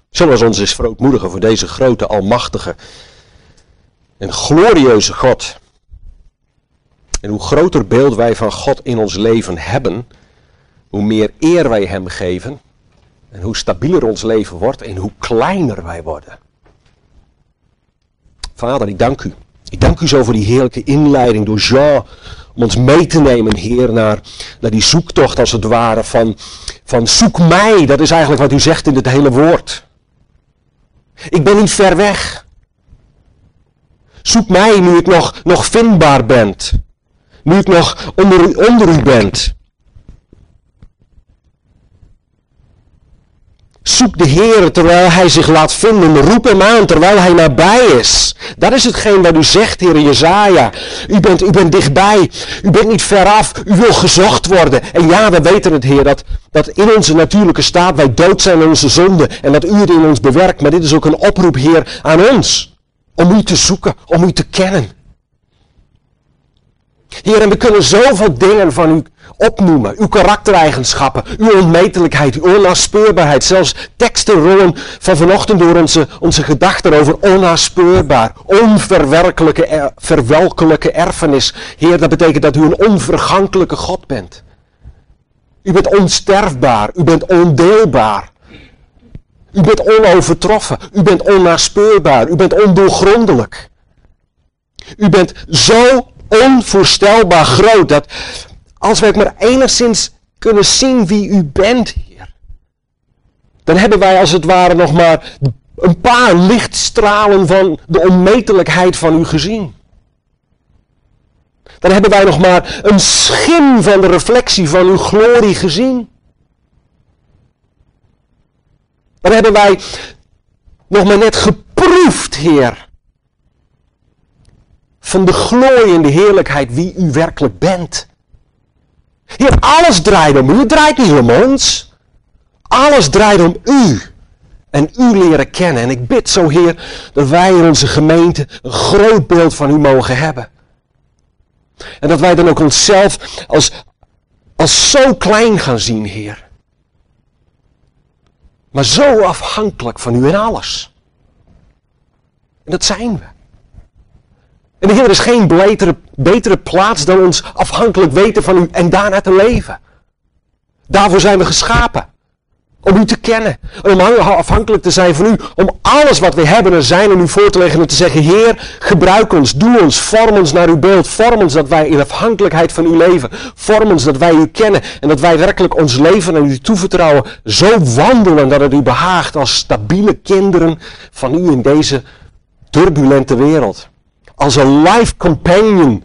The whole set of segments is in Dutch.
Zullen we ons eens verootmoedigen voor deze grote, almachtige en glorieuze God. En hoe groter beeld wij van God in ons leven hebben, hoe meer eer wij hem geven en hoe stabieler ons leven wordt en hoe kleiner wij worden. Vader, ik dank u. Ik dank u zo voor die heerlijke inleiding door Jean, om ons mee te nemen, Heer, naar die zoektocht als het ware van zoek mij. Dat is eigenlijk wat u zegt in dit hele woord. Ik ben niet ver weg. Zoek mij nu ik nog vindbaar ben. Nu ik nog onder u ben. Zoek de Heer terwijl hij zich laat vinden. Roep hem aan terwijl hij nabij is. Dat is hetgeen wat u zegt, Heer Jesaja. U bent dichtbij. U bent niet veraf. U wil gezocht worden. En ja, we weten het, Heer, dat in onze natuurlijke staat wij dood zijn aan onze zonde. En dat u het in ons bewerkt. Maar dit is ook een oproep, Heer, aan ons. Om u te zoeken. Om u te kennen. Heer, en we kunnen zoveel dingen van u opnoemen. Uw karaktereigenschappen, uw onmetelijkheid, uw onnaspeurbaarheid. Zelfs teksten rollen van vanochtend door onze gedachten over onnaspeurbaar. Onverwerkelijke erfenis. Heer, dat betekent dat u een onvergankelijke God bent. U bent onsterfbaar, u bent ondeelbaar. U bent onovertroffen, u bent onnaspeurbaar, u bent ondoorgrondelijk. U bent zo onvoorstelbaar groot dat als we ook maar enigszins kunnen zien wie u bent, Heer, dan hebben wij als het ware nog maar een paar lichtstralen van de onmetelijkheid van u gezien. Dan hebben wij nog maar een schim van de reflectie van uw glorie gezien. Dan hebben wij nog maar net geproefd, Heer, van de glooiende heerlijkheid wie u werkelijk bent. Heer, alles draait om u. Het draait niet om ons. Alles draait om u. En u leren kennen. En ik bid zo, Heer, dat wij in onze gemeente een groot beeld van u mogen hebben. En dat wij dan ook onszelf als zo klein gaan zien, Heer. Maar zo afhankelijk van u in alles. En dat zijn we. En de Heer, er is geen betere plaats dan ons afhankelijk weten van u en daarna te leven. Daarvoor zijn we geschapen. Om u te kennen. Om afhankelijk te zijn van u. Om alles wat we hebben en zijn aan u voor te leggen en te zeggen, Heer, gebruik ons, doe ons, vorm ons naar uw beeld. Vorm ons dat wij in afhankelijkheid van u leven. Vorm ons dat wij u kennen. En dat wij werkelijk ons leven aan u toevertrouwen. Zo wandelen dat het u behaagt als stabiele kinderen van u in deze turbulente wereld. Als een life companion.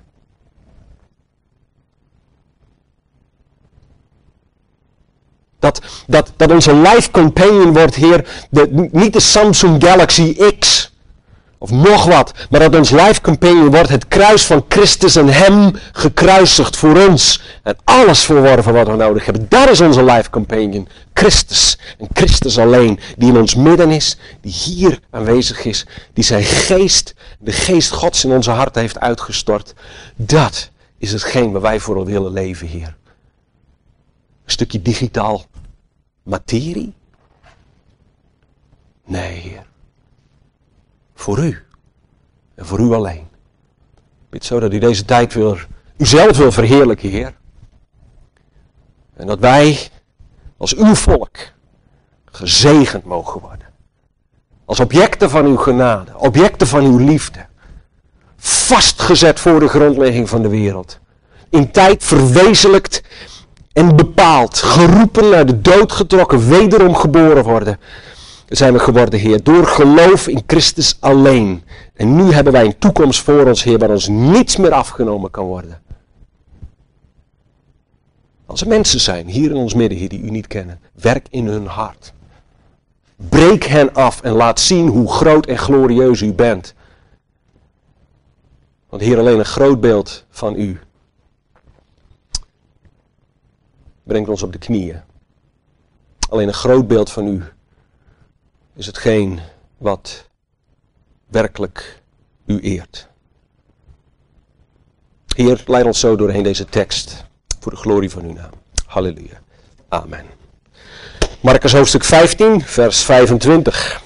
Dat onze life companion wordt, Heer, niet de Samsung Galaxy X. Of nog wat. Maar dat ons life companion wordt het kruis van Christus en hem gekruisigd voor ons. En alles verworven wat we nodig hebben. Dat is onze life companion. Christus. En Christus alleen. Die in ons midden is. Die hier aanwezig is. Die zijn geest, de geest Gods in onze harten heeft uitgestort. Dat is hetgeen waar wij voor willen leven, Heer. Een stukje digitaal materie? Nee, Heer. Voor u. En voor u alleen. Ik bid zo dat u deze tijd uzelf wil verheerlijken, Heer. En dat wij als uw volk gezegend mogen worden. Als objecten van uw genade. Objecten van uw liefde. Vastgezet voor de grondlegging van de wereld. In tijd verwezenlijkt en bepaald. Geroepen naar de dood getrokken. Wederom geboren worden. Zijn we geworden, Heer, door geloof in Christus alleen. En nu hebben wij een toekomst voor ons, Heer, waar ons niets meer afgenomen kan worden. Als er mensen zijn, hier in ons midden, Heer, die u niet kennen, werk in hun hart. Breek hen af en laat zien hoe groot en glorieus u bent. Want Heer, alleen een groot beeld van u brengt ons op de knieën. Alleen een groot beeld van u is hetgeen wat werkelijk u eert. Heer, leid ons zo doorheen deze tekst voor de glorie van uw naam. Halleluja. Amen. Marcus hoofdstuk 15, vers 25.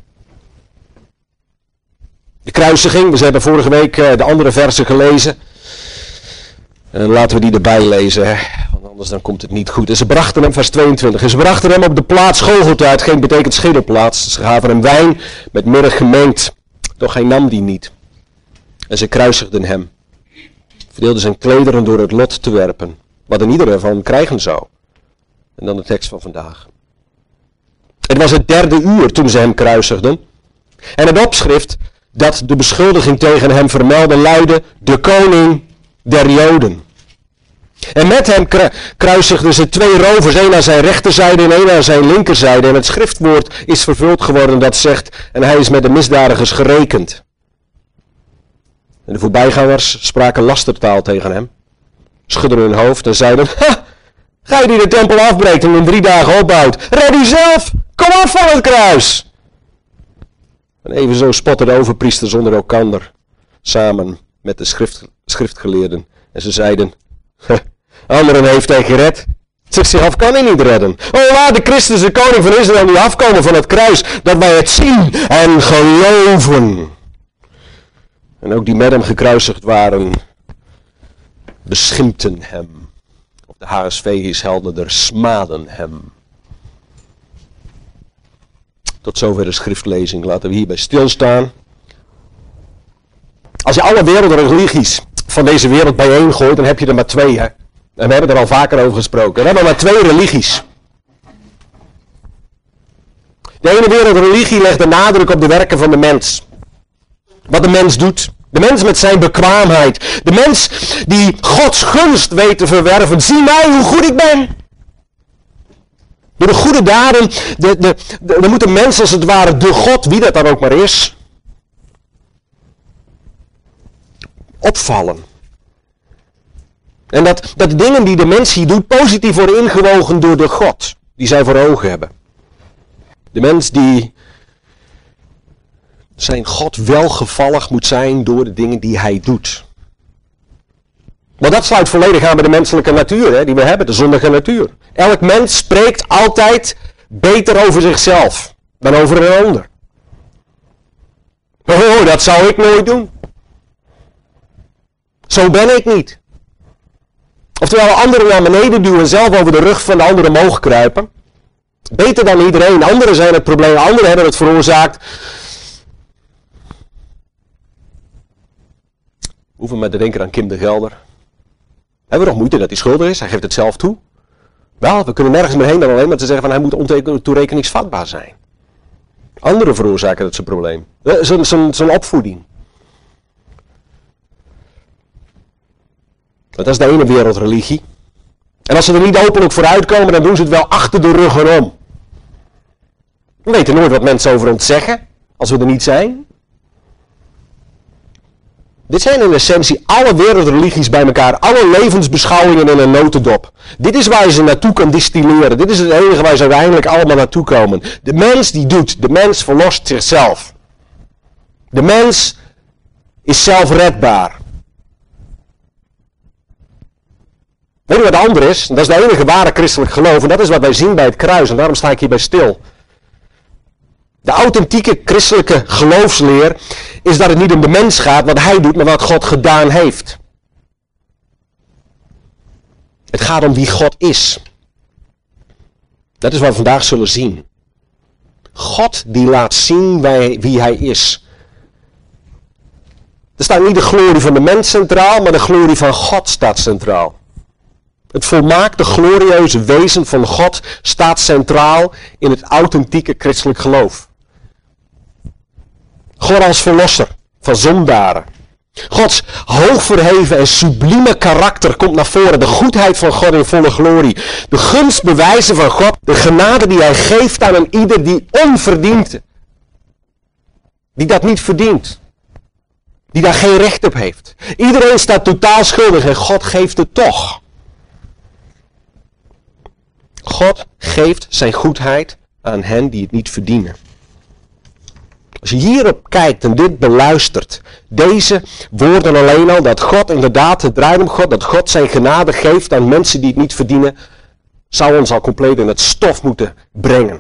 De kruisiging, we hebben vorige week de andere versen gelezen. En laten we die erbij lezen, hè? Want anders dan komt het niet goed. En ze brachten hem, vers 22, en ze brachten hem op de plaats Golgotha, hetgeen betekent schedelplaats. Ze gaven hem wijn met mirre gemengd, doch hij nam die niet. En ze kruisigden hem. Verdeelden zijn klederen door het lot te werpen, wat een ieder ervan krijgen zou. En dan de tekst van vandaag. Het was het 3e uur toen ze hem kruisigden. En het opschrift dat de beschuldiging tegen hem vermeldde luidde: de koning der Joden. En met hem kruisigden ze 2 rovers, één aan zijn rechterzijde en één aan zijn linkerzijde. En het schriftwoord is vervuld geworden dat zegt: en hij is met de misdadigers gerekend. En de voorbijgangers spraken lastertaal tegen hem, schudden hun hoofd en zeiden: ha, gij die de tempel afbreekt en in 3 dagen opbouwt, red u zelf, kom af van het kruis. En evenzo spotten de overpriesters onder elkander, samen met de schriftgeleerden. En ze zeiden: anderen heeft hij gered, zichzelf kan hij niet redden. O, laat de Christus, de koning van Israël, nu afkomen van het kruis, dat wij het zien en geloven. En ook die met hem gekruisigd waren, beschimpten hem. Of de HSV is helderder, smaden hem. Tot zover de schriftlezing. Laten we hierbij stilstaan. Als je alle wereldreligies van deze wereld bijeen gooit, dan heb je er maar 2. Hè? En we hebben er al vaker over gesproken. We hebben maar 2 religies. De ene wereldreligie legt de nadruk op de werken van de mens. Wat de mens doet. De mens met zijn bekwaamheid. De mens die Gods gunst weet te verwerven. Zie mij hoe goed ik ben. Door de goede daden. Dan moet de mens als het ware de God, wie dat dan ook maar is, opvallen. En dat de dingen die de mens hier doet positief worden ingewogen door de God die zij voor ogen hebben. De mens die zijn God welgevallig moet zijn door de dingen die hij doet. Maar dat sluit volledig aan bij de menselijke natuur, hè, die we hebben, de zondige natuur. Elk mens spreekt altijd beter over zichzelf dan over een ander. Oh, dat zou ik nooit doen. Zo ben ik niet. Oftewel anderen naar beneden duwen en zelf over de rug van de anderen omhoog kruipen. Beter dan iedereen. Anderen zijn het probleem, anderen hebben het veroorzaakt. We hoeven maar te denken aan Kim de Gelder. Hebben we nog moeite dat hij schuldig is? Hij geeft het zelf toe. Wel, we kunnen nergens meer heen dan alleen maar te zeggen van hij moet ontoerekeningsvatbaar zijn. Anderen veroorzaken het zijn probleem. Zijn opvoeding. Dat is de ene wereldreligie. En als ze er niet openlijk voor uitkomen, dan doen ze het wel achter de rug om. We weten nooit wat mensen over ons zeggen, als we er niet zijn. Dit zijn in essentie alle wereldreligies bij elkaar, alle levensbeschouwingen in een notendop. Dit is waar je ze naartoe kan distilleren. Dit is het enige waar ze uiteindelijk allemaal naartoe komen. De mens die doet, de mens verlost zichzelf. De mens is zelfredbaar. Weet je wat de ander is? Dat is de enige ware christelijk geloof en dat is wat wij zien bij het kruis en daarom sta ik hierbij stil. De authentieke christelijke geloofsleer is dat het niet om de mens gaat wat hij doet, maar wat God gedaan heeft. Het gaat om wie God is. Dat is wat we vandaag zullen zien. God die laat zien wie hij is. Er staat niet de glorie van de mens centraal, maar de glorie van God staat centraal. Het volmaakte, glorieuze wezen van God staat centraal in het authentieke christelijk geloof. God als verlosser van zondaren. Gods hoogverheven en sublieme karakter komt naar voren. De goedheid van God in volle glorie. De gunstbewijzen van God. De genade die hij geeft aan een ieder die onverdiend. Die dat niet verdient. Die daar geen recht op heeft. Iedereen staat totaal schuldig en God geeft het toch. God geeft zijn goedheid aan hen die het niet verdienen. Als je hierop kijkt en dit beluistert, deze woorden alleen al, dat God inderdaad, het draait om God, dat God zijn genade geeft aan mensen die het niet verdienen, zou ons al compleet in het stof moeten brengen.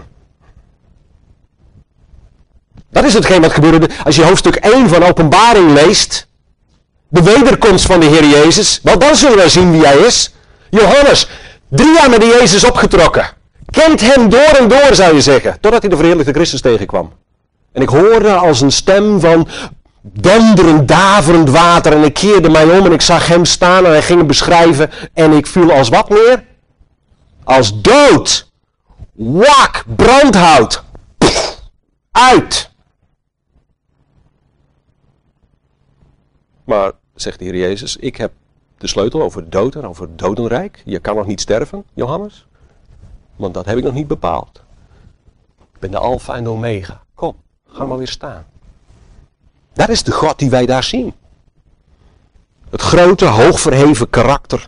Dat is hetgeen wat gebeurde als je hoofdstuk 1 van Openbaring leest. De wederkomst van de Heer Jezus. Wel, dan zullen wij zien wie hij is. Johannes, 3 jaar met de Jezus opgetrokken. Kent hem door en door, zou je zeggen. Totdat hij de verheerlijkte Christus tegenkwam. En ik hoorde als een stem van donderend, daverend water. En ik keerde mij om en ik zag hem staan en hij ging hem beschrijven. En ik viel als wat meer? Als dood. Wak, brandhout. Pff, uit. Maar, zegt de Heer Jezus, ik heb de sleutel over de dood en over het dodenrijk. Je kan nog niet sterven, Johannes. Want dat heb ik nog niet bepaald. Ik ben de Alpha en de Omega. Kom, ga maar weer staan. Dat is de God die wij daar zien. Het grote, hoogverheven karakter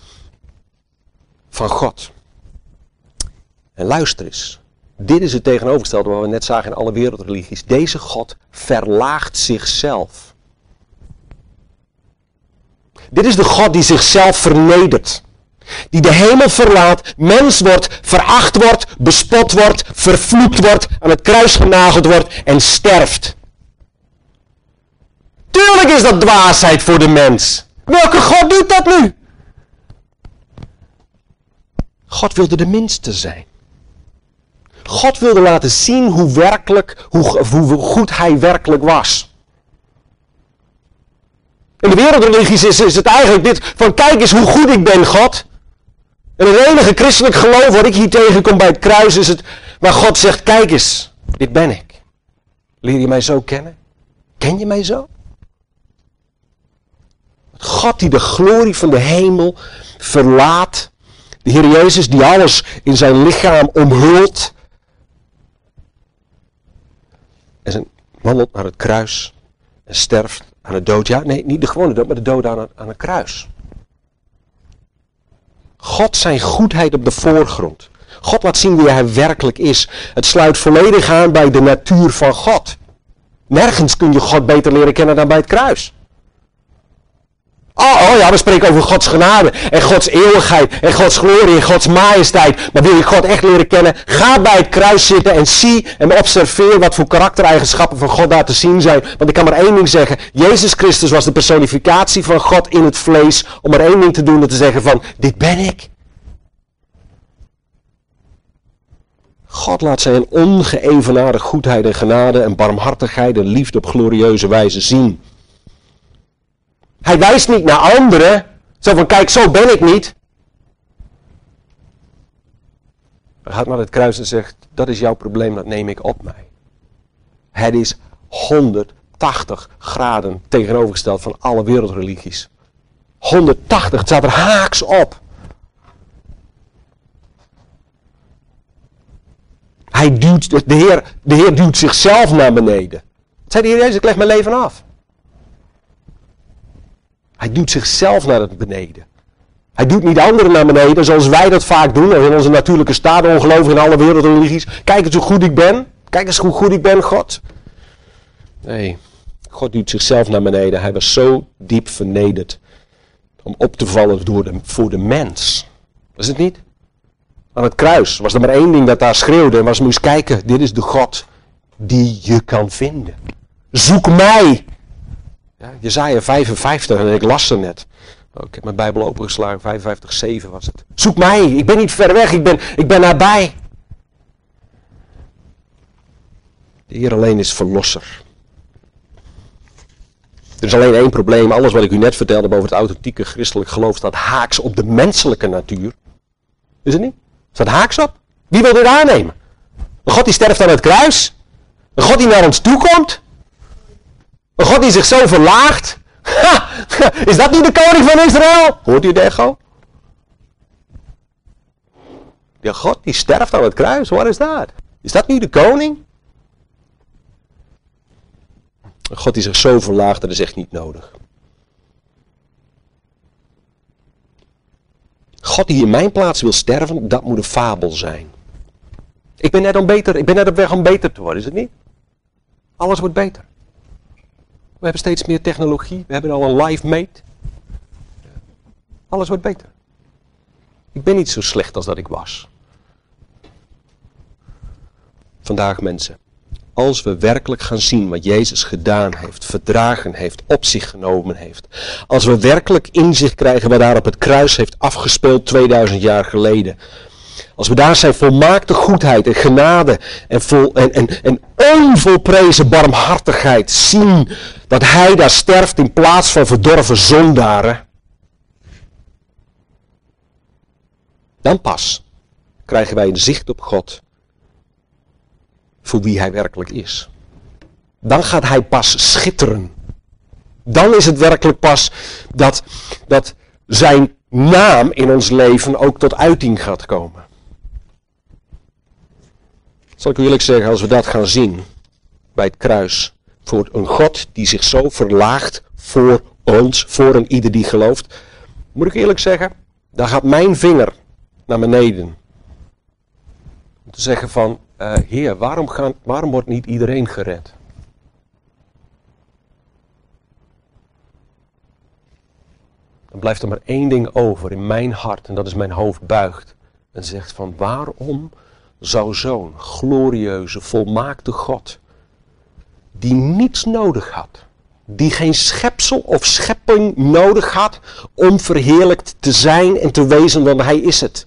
van God. En luister eens. Dit is het tegenovergestelde wat we net zagen in alle wereldreligies. Deze God verlaagt zichzelf. Dit is de God die zichzelf vernedert. Die de hemel verlaat, mens wordt, veracht wordt, bespot wordt, vervloekt wordt, aan het kruis genageld wordt en sterft. Tuurlijk is dat dwaasheid voor de mens. Welke God doet dat nu? God wilde de minste zijn. God wilde laten zien hoe goed hij werkelijk was. In de wereldreligies is het eigenlijk dit van kijk eens hoe goed ik ben, God. En het enige christelijk geloof wat ik hier tegenkom bij het kruis is het waar God zegt kijk eens, dit ben ik. Leer je mij zo kennen? Ken je mij zo? God die de glorie van de hemel verlaat. De Heer Jezus die alles in zijn lichaam omhult. En zijn wandelt naar het kruis en sterft aan de dood. Ja, nee, niet de gewone dood, maar de dood aan het kruis. God zijn goedheid op de voorgrond. God laat zien wie hij werkelijk is. Het sluit volledig aan bij de natuur van God. Nergens kun je God beter leren kennen dan bij het kruis. Oh ja, we spreken over Gods genade en Gods eeuwigheid en Gods glorie en Gods majesteit. Maar wil je God echt leren kennen? Ga bij het kruis zitten en zie en observeer wat voor karaktereigenschappen van God daar te zien zijn. Want ik kan maar één ding zeggen. Jezus Christus was de personificatie van God in het vlees. Om maar één ding te doen en te zeggen van, dit ben ik. God laat zijn ongeëvenaarde goedheid en genade en barmhartigheid en liefde op glorieuze wijze zien. Hij wijst niet naar anderen. Zo van, kijk, zo ben ik niet. Hij gaat naar het kruis en zegt, dat is jouw probleem, dat neem ik op mij. Het is 180 graden tegenovergesteld van alle wereldreligies. 180, het staat er haaks op. De Heer duwt zichzelf naar beneden. Het zei de Heer Jezus, ik leg mijn leven af. Hij duwt zichzelf naar beneden. Hij duwt niet anderen naar beneden zoals wij dat vaak doen. In onze natuurlijke staat, ongelovig in alle wereldreligies. Kijk eens hoe goed ik ben. Kijk eens hoe goed ik ben, God. Nee, God duwt zichzelf naar beneden. Hij was zo diep vernederd om op te vallen voor de mens. Was het niet? Aan het kruis was er maar één ding dat daar schreeuwde. En was moest kijken, dit is de God die je kan vinden. Zoek mij. Ja, Jesaja 55 en ik las er net. Ik heb mijn Bijbel opengeslagen, 55:7 was het. Zoek mij, ik ben niet ver weg, ik ben nabij. De Heer alleen is verlosser. Er is alleen één probleem, alles wat ik u net vertelde over het authentieke christelijk geloof staat haaks op de menselijke natuur. Is het niet? Staat haaks op? Wie wil dit aannemen? Een God die sterft aan het kruis? Een God die naar ons toe komt? Een God die zich zo verlaagt? Ha, is dat niet de koning van Israël? Hoort u het echo? Ja, God die sterft aan het kruis, wat is dat? Is dat niet de koning? Een God die zich zo verlaagt, dat is echt niet nodig. God die in mijn plaats wil sterven, dat moet een fabel zijn. Ik ben net op weg om beter te worden, is het niet? Alles wordt beter. We hebben steeds meer technologie. We hebben al een live mate. Alles wordt beter. Ik ben niet zo slecht als dat ik was. Vandaag mensen, als we werkelijk gaan zien wat Jezus gedaan heeft, verdragen heeft, op zich genomen heeft. Als we werkelijk inzicht krijgen wat daar op het kruis heeft afgespeeld 2000 jaar geleden. Als we daar zijn volmaakte goedheid en genade en onvolprezen barmhartigheid zien dat hij daar sterft in plaats van verdorven zondaren. Dan pas krijgen wij een zicht op God voor wie hij werkelijk is. Dan gaat hij pas schitteren. Dan is het werkelijk pas dat zijn naam in ons leven ook tot uiting gaat komen. Zal ik u eerlijk zeggen, als we dat gaan zien bij het kruis, voor een God die zich zo verlaagt voor ons, voor een ieder die gelooft, moet ik eerlijk zeggen, daar gaat mijn vinger naar beneden. Om te zeggen van, Heer, waarom wordt niet iedereen gered? Dan blijft er maar één ding over in mijn hart en dat is mijn hoofd buigt. En zegt van, waarom zou zo'n glorieuze, volmaakte God, die niets nodig had, die geen schepsel of schepping nodig had om verheerlijkt te zijn en te wezen, want hij is het.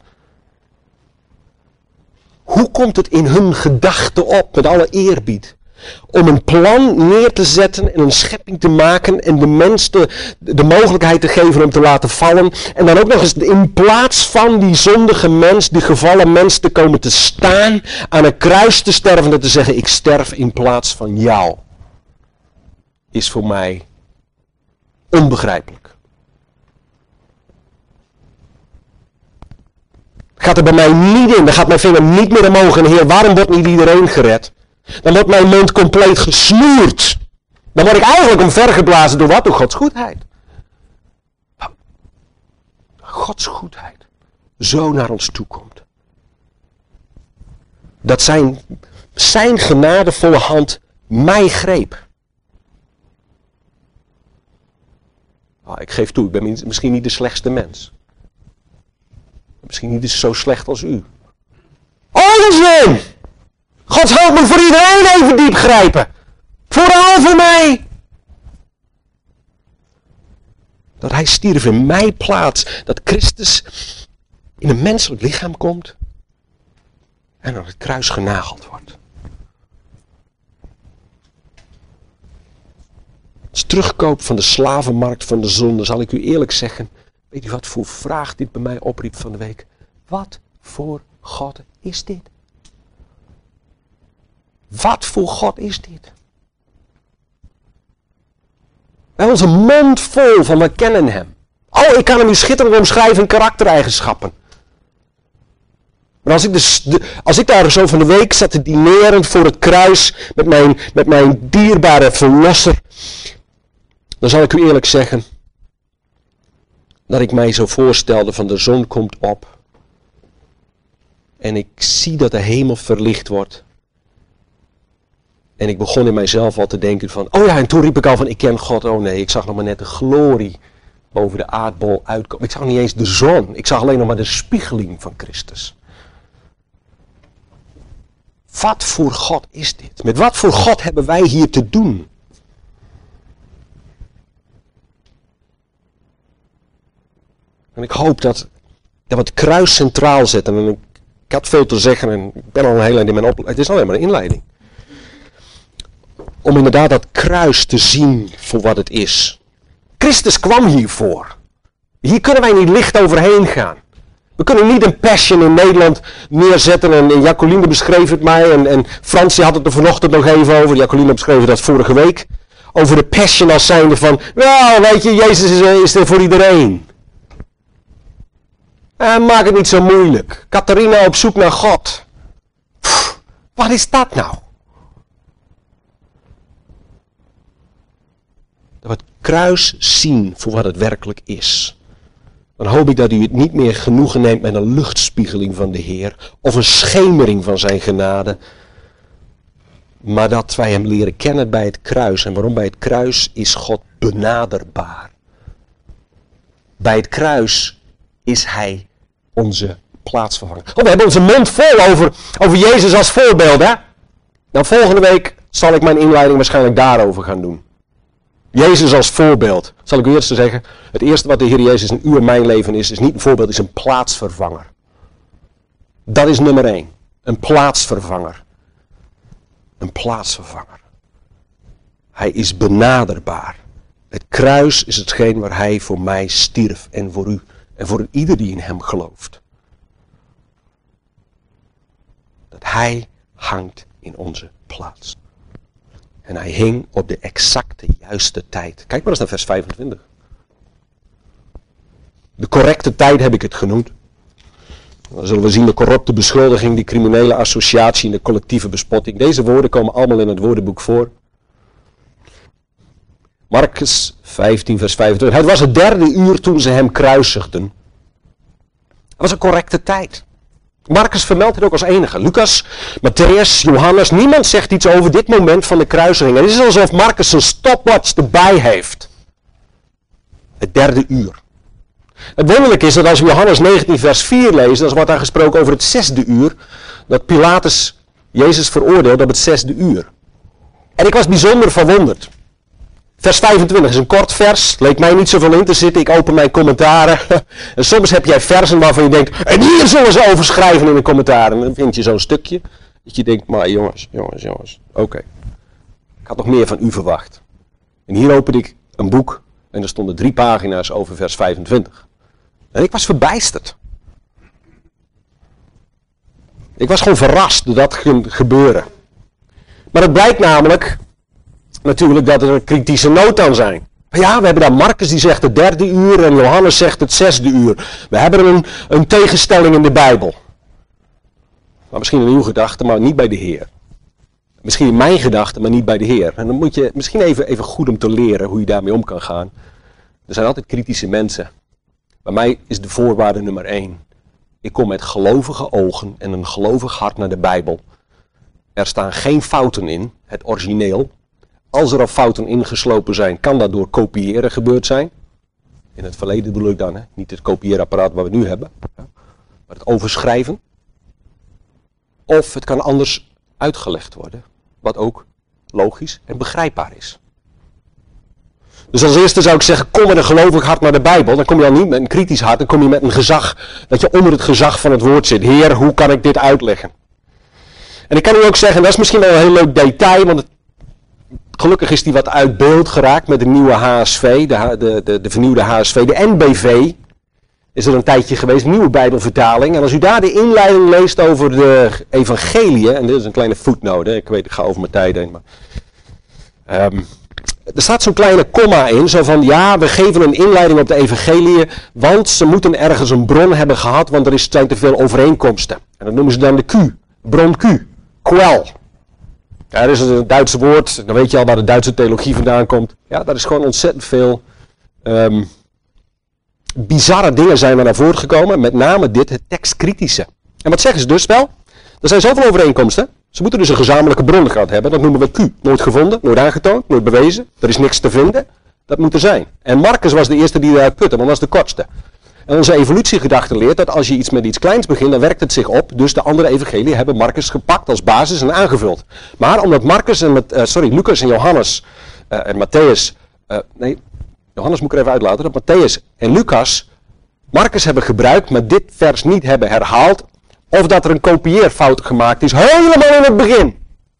Hoe komt het in hun gedachten op, met alle eerbied, om een plan neer te zetten en een schepping te maken en de mens de mogelijkheid te geven om te laten vallen. En dan ook nog eens in plaats van die zondige mens, die gevallen mens te komen te staan, aan een kruis te sterven en te zeggen, ik sterf in plaats van jou. Is voor mij onbegrijpelijk. Gaat er bij mij niet in, dan gaat mijn vinger niet meer omhoog en Heer, waarom wordt niet iedereen gered? Dan wordt mijn mond compleet gesnoerd. Dan word ik eigenlijk omvergeblazen door wat? Door Gods goedheid. Gods goedheid zo naar ons toe komt. Dat zijn genadevolle hand mij greep. Ik geef toe, ik ben misschien niet de slechtste mens. Misschien niet zo slecht als u. Onzin! Gods hand moet voor iedereen even diep grijpen. Vooral voor mij. Dat hij stierf in mijn plaats. Dat Christus in een menselijk lichaam komt. En aan het kruis genageld wordt. Als terugkoop van de slavenmarkt van de zonde zal ik u eerlijk zeggen. Weet u wat voor vraag dit bij mij opriep van de week? Wat voor God is dit? Wat voor God is dit? We hebben onze mond vol van we kennen hem. Oh, ik kan hem nu schitterend omschrijven in karaktereigenschappen. Maar als ik daar zo van de week zat te dineren voor het kruis met mijn dierbare verlosser, dan zal ik u eerlijk zeggen dat ik mij zo voorstelde van de zon komt op en ik zie dat de hemel verlicht wordt. En ik begon in mijzelf al te denken van, oh ja, en toen riep ik al van, ik ken God. Oh nee, ik zag nog maar net de glorie boven de aardbol uitkomen. Ik zag niet eens de zon, ik zag alleen nog maar de spiegeling van Christus. Wat voor God is dit? Met wat voor God hebben wij hier te doen? En ik hoop dat we het kruis centraal zetten. En ik had veel te zeggen en ik ben al een hele eind in mijn opleiding. Het is alleen maar een inleiding. Om inderdaad dat kruis te zien voor wat het is. Christus kwam hiervoor. Hier kunnen wij niet licht overheen gaan. We kunnen niet een passion in Nederland neerzetten. En Jacqueline beschreef het mij. En Fransie had het er vanochtend nog even over. Jacqueline beschreef dat vorige week. Over de passion als zijnde van, nou weet je, Jezus is er voor iedereen. Maak het niet zo moeilijk. Catharina op zoek naar God. Wat is dat nou? Dat we het kruis zien voor wat het werkelijk is. Dan hoop ik dat u het niet meer genoegen neemt met een luchtspiegeling van de Heer. Of een schemering van zijn genade. Maar dat wij hem leren kennen bij het kruis. En waarom bij het kruis is God benaderbaar. Bij het kruis is hij onze plaatsvervanger. Oh, we hebben onze mond vol over Jezus als voorbeeld, hè? Nou, volgende week zal ik mijn inleiding waarschijnlijk daarover gaan doen. Jezus als voorbeeld. Zal ik u eerst zeggen, het eerste wat de Heer Jezus in uw en mijn leven is niet een voorbeeld, is een plaatsvervanger. Dat is nummer 1. Een plaatsvervanger. Een plaatsvervanger. Hij is benaderbaar. Het kruis is hetgeen waar hij voor mij stierf en voor u. En voor ieder die in hem gelooft. Dat hij hangt in onze plaats. En hij hing op de exacte juiste tijd. Kijk maar eens naar vers 25. De correcte tijd heb ik het genoemd. Dan zullen we zien de corrupte beschuldiging, die criminele associatie en de collectieve bespotting. Deze woorden komen allemaal in het woordenboek voor. Markus 15 vers 25. Het was het 3e uur toen ze hem kruisigden. Het was een correcte tijd. Markus vermeldt het ook als enige. Lucas, Matthäus, Johannes, niemand zegt iets over dit moment van de kruisiging. Het is alsof Markus een stopwatch erbij heeft. Het 3e uur. Het wonderlijke is dat als we Johannes 19 vers 4 lezen, dan wordt daar gesproken over het 6e uur, dat Pilatus Jezus veroordeelde op het 6e uur. En ik was bijzonder verwonderd. Vers 25 is een kort vers, leek mij niet zoveel in te zitten, ik open mijn commentaren. En soms heb jij versen waarvan je denkt, en hier zullen ze over schrijven in de commentaren. En dan vind je zo'n stukje, dat je denkt, maar jongens, oké. Ik had nog meer van u verwacht. En hier opende ik een boek en er stonden 3 pagina's over vers 25. En ik was verbijsterd. Ik was gewoon verrast door dat gebeuren. Maar het blijkt namelijk, natuurlijk, dat er een kritische noot aan zijn. Ja, we hebben daar Markus die zegt het 3e uur en Johannes zegt het 6e uur. We hebben een tegenstelling in de Bijbel. Maar misschien in uw gedachten, maar niet bij de Heer. Misschien in mijn gedachten, maar niet bij de Heer. En dan moet je misschien even goed om te leren hoe je daarmee om kan gaan. Er zijn altijd kritische mensen. Bij mij is de voorwaarde nummer 1. Ik kom met gelovige ogen en een gelovig hart naar de Bijbel. Er staan geen fouten in, het origineel. Als er al fouten ingeslopen zijn, kan dat door kopiëren gebeurd zijn. In het verleden bedoel ik dan, hè? Niet het kopieerapparaat wat we nu hebben. Maar het overschrijven. Of het kan anders uitgelegd worden. Wat ook logisch en begrijpbaar is. Dus als eerste zou ik zeggen, kom met een gelovig hart naar de Bijbel. Dan kom je al niet met een kritisch hart, dan kom je met een gezag. Dat je onder het gezag van het woord zit. Heer, hoe kan ik dit uitleggen? En ik kan u ook zeggen, dat is misschien wel een heel leuk detail, want gelukkig is die wat uit beeld geraakt met de nieuwe HSV, de vernieuwde HSV. De NBV is er een tijdje geweest, een nieuwe Bijbelvertaling. En als u daar de inleiding leest over de evangeliën, en dit is een kleine footnote, ik weet, ik ga over mijn tijd heen, maar er staat zo'n kleine komma in, zo van ja, we geven een inleiding op de evangeliën, want ze moeten ergens een bron hebben gehad, want er zijn te veel overeenkomsten. En dat noemen ze dan de Q, bron Q, kwel. Ja, dat is een Duitse woord, dan weet je al waar de Duitse theologie vandaan komt. Ja, daar is gewoon ontzettend veel bizarre dingen zijn er naar voren gekomen, met name dit, het tekstkritische. En wat zeggen ze dus wel? Er zijn zoveel overeenkomsten. Ze moeten dus een gezamenlijke bron gehad hebben. Dat noemen we Q. Nooit gevonden, nooit aangetoond, nooit bewezen. Er is niks te vinden. Dat moet er zijn. En Markus was de eerste die eruit putte, want dat was de kortste. En onze evolutiegedachte leert dat als je iets met iets kleins begint, dan werkt het zich op. Dus de andere evangelieën hebben Markus gepakt als basis en aangevuld. Maar omdat Lucas en Johannes en Matthäus, Johannes moet ik er even uitlaten, dat Matthäus en Lucas Markus hebben gebruikt, maar dit vers niet hebben herhaald. Of dat er een kopieerfout gemaakt is, helemaal in het begin.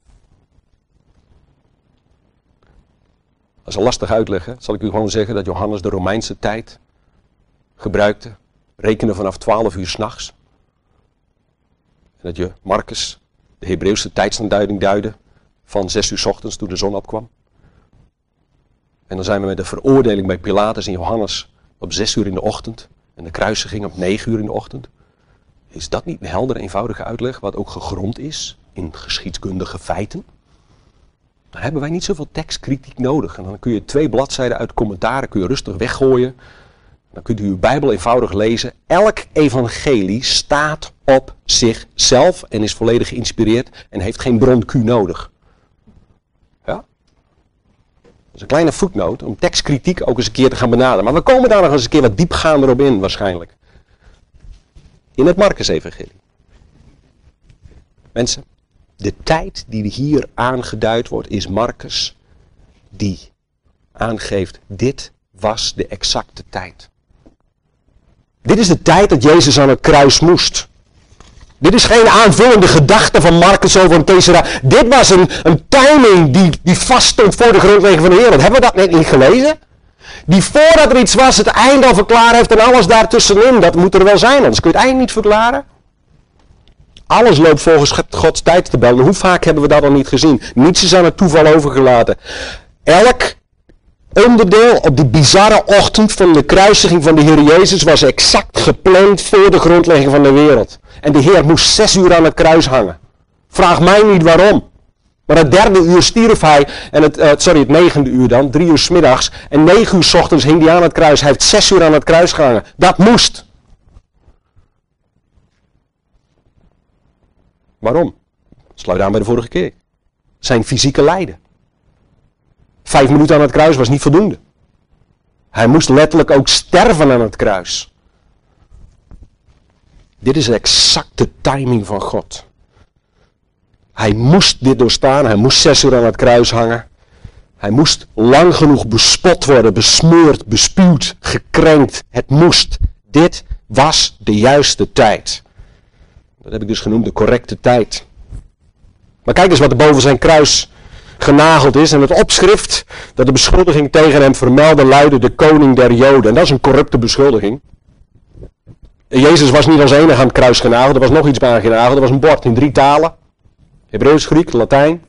Dat is een lastig uitleggen. Zal ik u gewoon zeggen dat Johannes de Romeinse tijd gebruikte. Rekenen vanaf 12 uur 's nachts. En dat je Markus de Hebreeuwse tijdsaanduiding duidde van 6 uur 's ochtends toen de zon opkwam. En dan zijn we met de veroordeling bij Pilatus en Johannes op 6 uur in de ochtend. En de kruisiging op 9 uur in de ochtend. Is dat niet een heldere, eenvoudige uitleg, wat ook gegrond is in geschiedkundige feiten? Dan hebben wij niet zoveel tekstkritiek nodig. En dan kun je 2 bladzijden uit commentaren kun je rustig weggooien. Dan kunt u uw Bijbel eenvoudig lezen. Elk evangelie staat op zichzelf en is volledig geïnspireerd en heeft geen bron Q nodig. Ja? Dat is een kleine voetnoot om tekstkritiek ook eens een keer te gaan benaderen. Maar we komen daar nog eens een keer wat diepgaander op in waarschijnlijk. In het Markus-evangelie. Mensen, de tijd die hier aangeduid wordt is Markus die aangeeft, dit was de exacte tijd. Dit is de tijd dat Jezus aan het kruis moest. Dit is geen aanvullende gedachte van Markus over een Thesera. Dit was een timing die vaststond voor de grondlegging van de wereld. Hebben we dat net niet gelezen? Die voordat er iets was het einde al verklaard heeft en alles daartussenin. Dat moet er wel zijn, anders kun je het eind niet verklaren. Alles loopt volgens Gods tijdstabel. Hoe vaak hebben we dat al niet gezien? Niets is aan het toeval overgelaten. Elk onderdeel op die bizarre ochtend van de kruisiging van de Heer Jezus was exact gepland voor de grondlegging van de wereld. En de Heer moest 6 uur aan het kruis hangen. Vraag mij niet waarom. Maar het 3e uur stierf hij, en het 9e uur dan, 3 uur 's middags. En 9 uur 's ochtends hing hij aan het kruis. Hij heeft 6 uur aan het kruis gehangen. Dat moest. Waarom? Sluit aan bij de vorige keer. Zijn fysieke lijden. 5 minuten aan het kruis was niet voldoende. Hij moest letterlijk ook sterven aan het kruis. Dit is de exacte timing van God. Hij moest dit doorstaan. Hij moest 6 uur aan het kruis hangen. Hij moest lang genoeg bespot worden, besmeurd, bespuwd, gekrenkt. Het moest. Dit was de juiste tijd. Dat heb ik dus genoemd, de correcte tijd. Maar kijk eens wat er boven zijn kruis genageld is. En het opschrift dat de beschuldiging tegen hem vermeldde luidde de koning der Joden. En dat is een corrupte beschuldiging. En Jezus was niet als enige aan het kruis genageld. Er was nog iets bij aan genageld. Er was een bord in 3 talen. Hebreeuws, Griek, Latijn.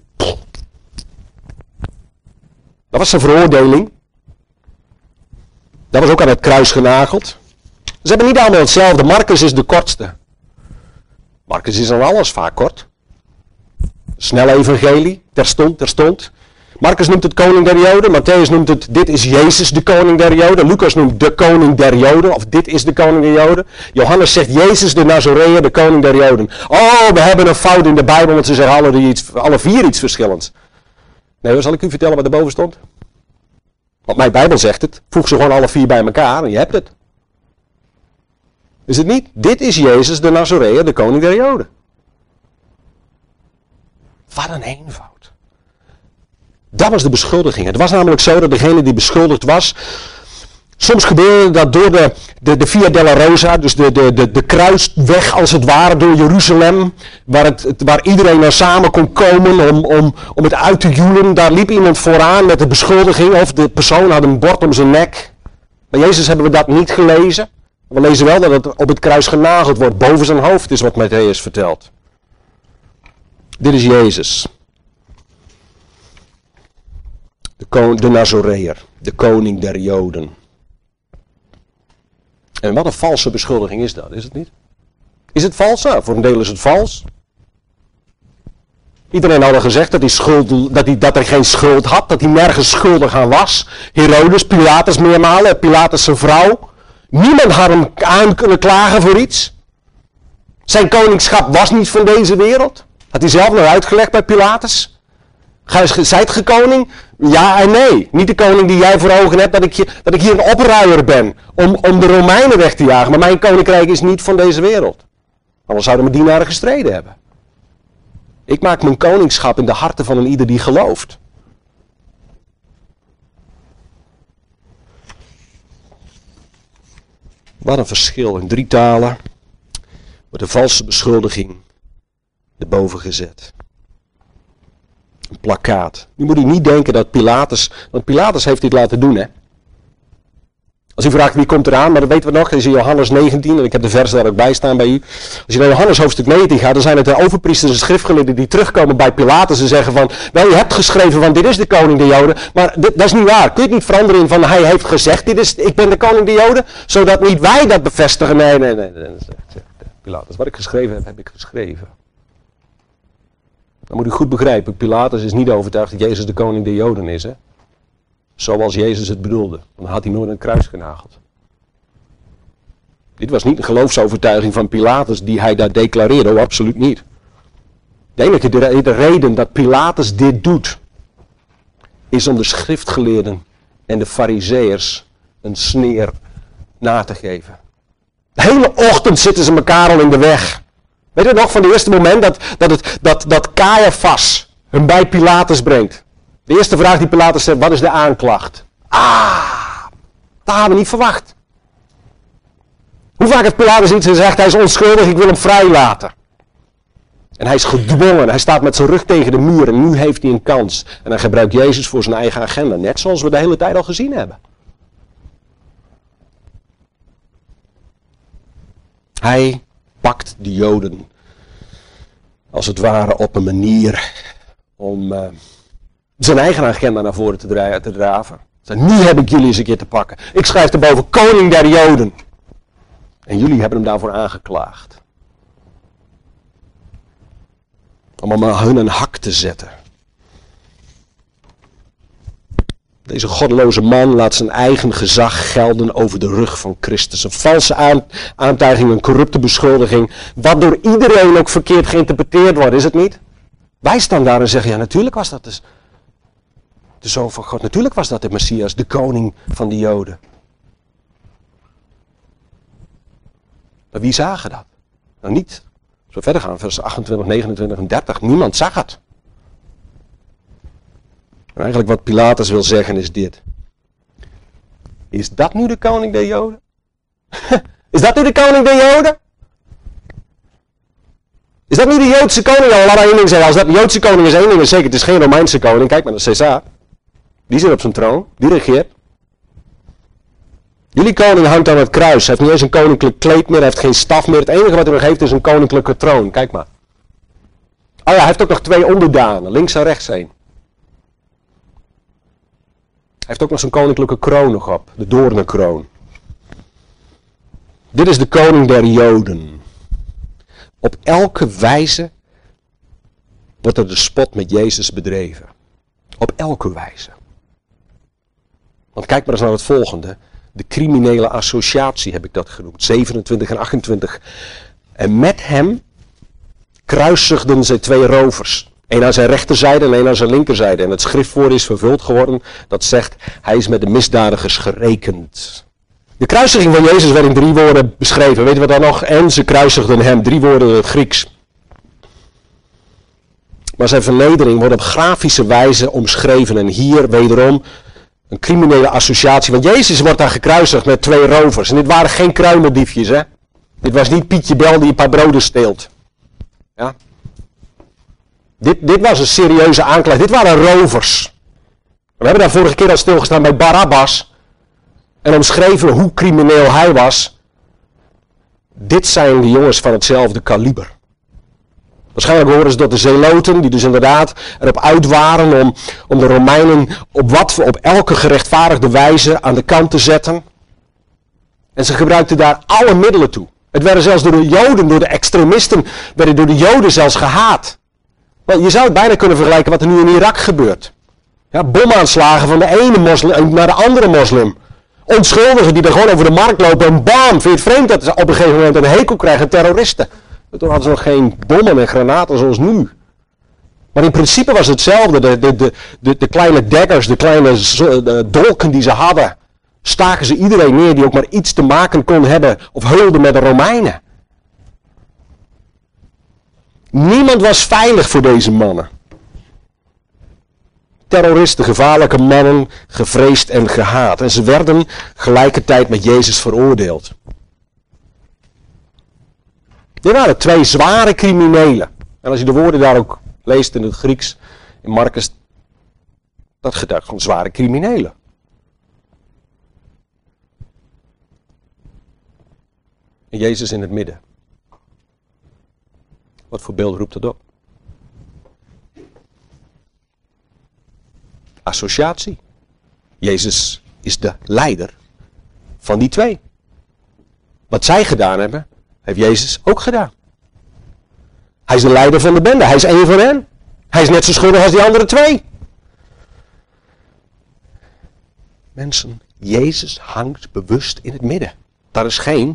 Dat was zijn veroordeling. Dat was ook aan het kruis genageld. Ze hebben niet allemaal hetzelfde. Markus is de kortste. Markus is aan alles vaak kort. Snelle evangelie, terstond. Markus noemt het koning der Joden. Matthäus noemt het, dit is Jezus de koning der Joden. Lucas noemt de koning der Joden. Of dit is de koning der Joden. Johannes zegt Jezus de Nazoreër, de koning der Joden. Oh, we hebben een fout in de Bijbel, want ze zeggen alle 4 iets verschillends. Nee, zal ik u vertellen wat er boven stond? Want mijn Bijbel zegt het. Voeg ze gewoon alle 4 bij elkaar en je hebt het. Is het niet? Dit is Jezus de Nazoreër, de koning der Joden. Wat een eenvoud. Dat was de beschuldiging. Het was namelijk zo dat degene die beschuldigd was. Soms gebeurde dat door de Via della Rosa, dus de kruisweg als het ware door Jeruzalem. Waar iedereen naar samen kon komen om het uit te joelen. Daar liep iemand vooraan met de beschuldiging of de persoon had een bord om zijn nek. Bij Jezus hebben we dat niet gelezen. We lezen wel dat het op het kruis genageld wordt. Boven zijn hoofd is wat Matthäus vertelt. Dit is Jezus. De Nazoreër. De koning der Joden. En wat een valse beschuldiging is dat, is het niet? Is het vals? Nou, voor een deel is het vals. Iedereen had al gezegd dat hij geen schuld had. Dat hij nergens schuldig aan was. Herodes, Pilatus meermalen. Pilatus zijn vrouw. Niemand had hem aan kunnen klagen voor iets. Zijn koningschap was niet van deze wereld. Had hij zelf nog uitgelegd bij Pilatus. Zijt ge koning? Ja en nee. Niet de koning die jij voor ogen hebt dat ik hier een opruier ben. Om de Romeinen weg te jagen. Maar mijn koninkrijk is niet van deze wereld. Anders zouden mijn dienaren gestreden hebben. Ik maak mijn koningschap in de harten van een ieder die gelooft. Wat een verschil. In 3 talen wordt de valse beschuldiging erboven gezet. Een plakkaat. Nu moet u niet denken dat Pilatus, want Pilatus heeft dit laten doen, hè. Als u vraagt wie komt eraan, maar dat weten we nog, dat is in Johannes 19, en ik heb de vers daar ook bij staan bij u. Als je naar Johannes hoofdstuk 19 gaat, dan zijn het de overpriesters en schriftgeleerden die terugkomen bij Pilatus en zeggen van, wel, je hebt geschreven van dit is de koning der Joden, maar dat is niet waar. Kun je het niet veranderen in van hij heeft gezegd, ik ben de koning der Joden, zodat niet wij dat bevestigen. Nee. Pilatus, wat ik geschreven heb, heb ik geschreven. Dan moet u goed begrijpen, Pilatus is niet overtuigd dat Jezus de koning der Joden is, hè. Zoals Jezus het bedoelde. Dan had hij nooit een kruis genageld. Dit was niet een geloofsovertuiging van Pilatus die hij daar declareerde. Oh, absoluut niet. De enige reden dat Pilatus dit doet, is om de schriftgeleerden en de farizeeërs een sneer na te geven. De hele ochtend zitten ze elkaar al in de weg. Weet je nog van het eerste moment dat Caiaphas hem bij Pilatus brengt. De eerste vraag die Pilatus stelt, wat is de aanklacht? Dat hadden we niet verwacht. Hoe vaak heeft Pilatus iets gezegd, hij is onschuldig, ik wil hem vrijlaten. En hij is gedwongen, hij staat met zijn rug tegen de muur en nu heeft hij een kans. En hij gebruikt Jezus voor zijn eigen agenda, net zoals we de hele tijd al gezien hebben. Hij pakt de Joden, als het ware op een manier om zijn eigen agenda naar voren te draven. Nu heb ik jullie eens een keer te pakken. Ik schrijf erboven koning der Joden. En jullie hebben hem daarvoor aangeklaagd. Om hun een hak te zetten. Deze goddeloze man laat zijn eigen gezag gelden over de rug van Christus. Een valse aantuiging, een corrupte beschuldiging. Wat door iedereen ook verkeerd geïnterpreteerd wordt, is het niet? Wij staan daar en zeggen, ja natuurlijk was dat de Zoon van God. Natuurlijk was dat de Messias, de koning van de Joden. Maar wie zagen dat? Nou niet. Zo verder gaan, vers 28, 29 en 30. Niemand zag het. En eigenlijk wat Pilatus wil zeggen is dit. Is dat nu de koning der Joden? Is dat nu de koning der Joden? Is dat nu de Joodse koning? Ja, laat maar één ding zeggen. Als dat de Joodse koning is, één ding is zeker. Het is geen Romeinse koning. Kijk maar naar Caesar. Die zit op zijn troon. Die regeert. Jullie koning hangt aan het kruis. Hij heeft niet eens een koninklijk kleed meer. Hij heeft geen staf meer. Het enige wat hij nog heeft is een koninklijke troon. Kijk maar. Oh ja, hij heeft ook nog 2 onderdanen. Links en rechts heen. Hij heeft ook nog zijn koninklijke kroon nog op. De doornenkroon. Dit is de koning der Joden. Op elke wijze wordt er de spot met Jezus bedreven. Op elke wijze. Want kijk maar eens naar het volgende. De criminele associatie heb ik dat genoemd. 27 en 28. En met hem kruisigden zij 2 rovers. Eén aan zijn rechterzijde en één aan zijn linkerzijde. En het schriftwoord is vervuld geworden. Dat zegt, hij is met de misdadigers gerekend. De kruisiging van Jezus werd in 3 woorden beschreven. Weet je wat dan nog? En ze kruisigden hem. 3 woorden in het Grieks. Maar zijn vernedering wordt op grafische wijze omschreven. En hier wederom een criminele associatie. Want Jezus wordt daar gekruisigd met 2 rovers. En dit waren geen kruimeldiefjes, hè. Dit was niet Pietje Bel die een paar broden steelt. Ja. Dit was een serieuze aanklacht. Dit waren rovers. We hebben daar vorige keer al stilgestaan bij Barabbas. En omschreven hoe crimineel hij was. Dit zijn de jongens van hetzelfde kaliber. Waarschijnlijk horen ze tot de zeloten, die dus inderdaad erop uit waren om de Romeinen op elke gerechtvaardigde wijze aan de kant te zetten. En ze gebruikten daar alle middelen toe. Het werden zelfs door de Joden, door de extremisten, werden door de Joden zelfs gehaat. Want je zou het bijna kunnen vergelijken wat er nu in Irak gebeurt. Ja, bomaanslagen van de ene moslim naar de andere moslim. Onschuldigen die er gewoon over de markt lopen en bam, vind je het vreemd dat ze op een gegeven moment een hekel krijgen, terroristen. Toen hadden ze nog geen bommen en granaten zoals nu. Maar in principe was het hetzelfde. De kleine daggers, de kleine dolken die ze hadden, staken ze iedereen neer die ook maar iets te maken kon hebben of heulde met de Romeinen. Niemand was veilig voor deze mannen. Terroristen, gevaarlijke mannen, gevreesd en gehaat. En ze werden gelijkertijd met Jezus veroordeeld. Dit waren 2 zware criminelen. En als je de woorden daar ook leest in het Grieks, in Marcus, dat getuigt van zware criminelen. En Jezus in het midden. Wat voor beeld roept dat op? Associatie. Jezus is de leider van die 2. Wat zij gedaan hebben, heeft Jezus ook gedaan. Hij is de leider van de bende. Hij is één van hen. Hij is net zo schuldig als die andere 2. Mensen, Jezus hangt bewust in het midden. Dat is geen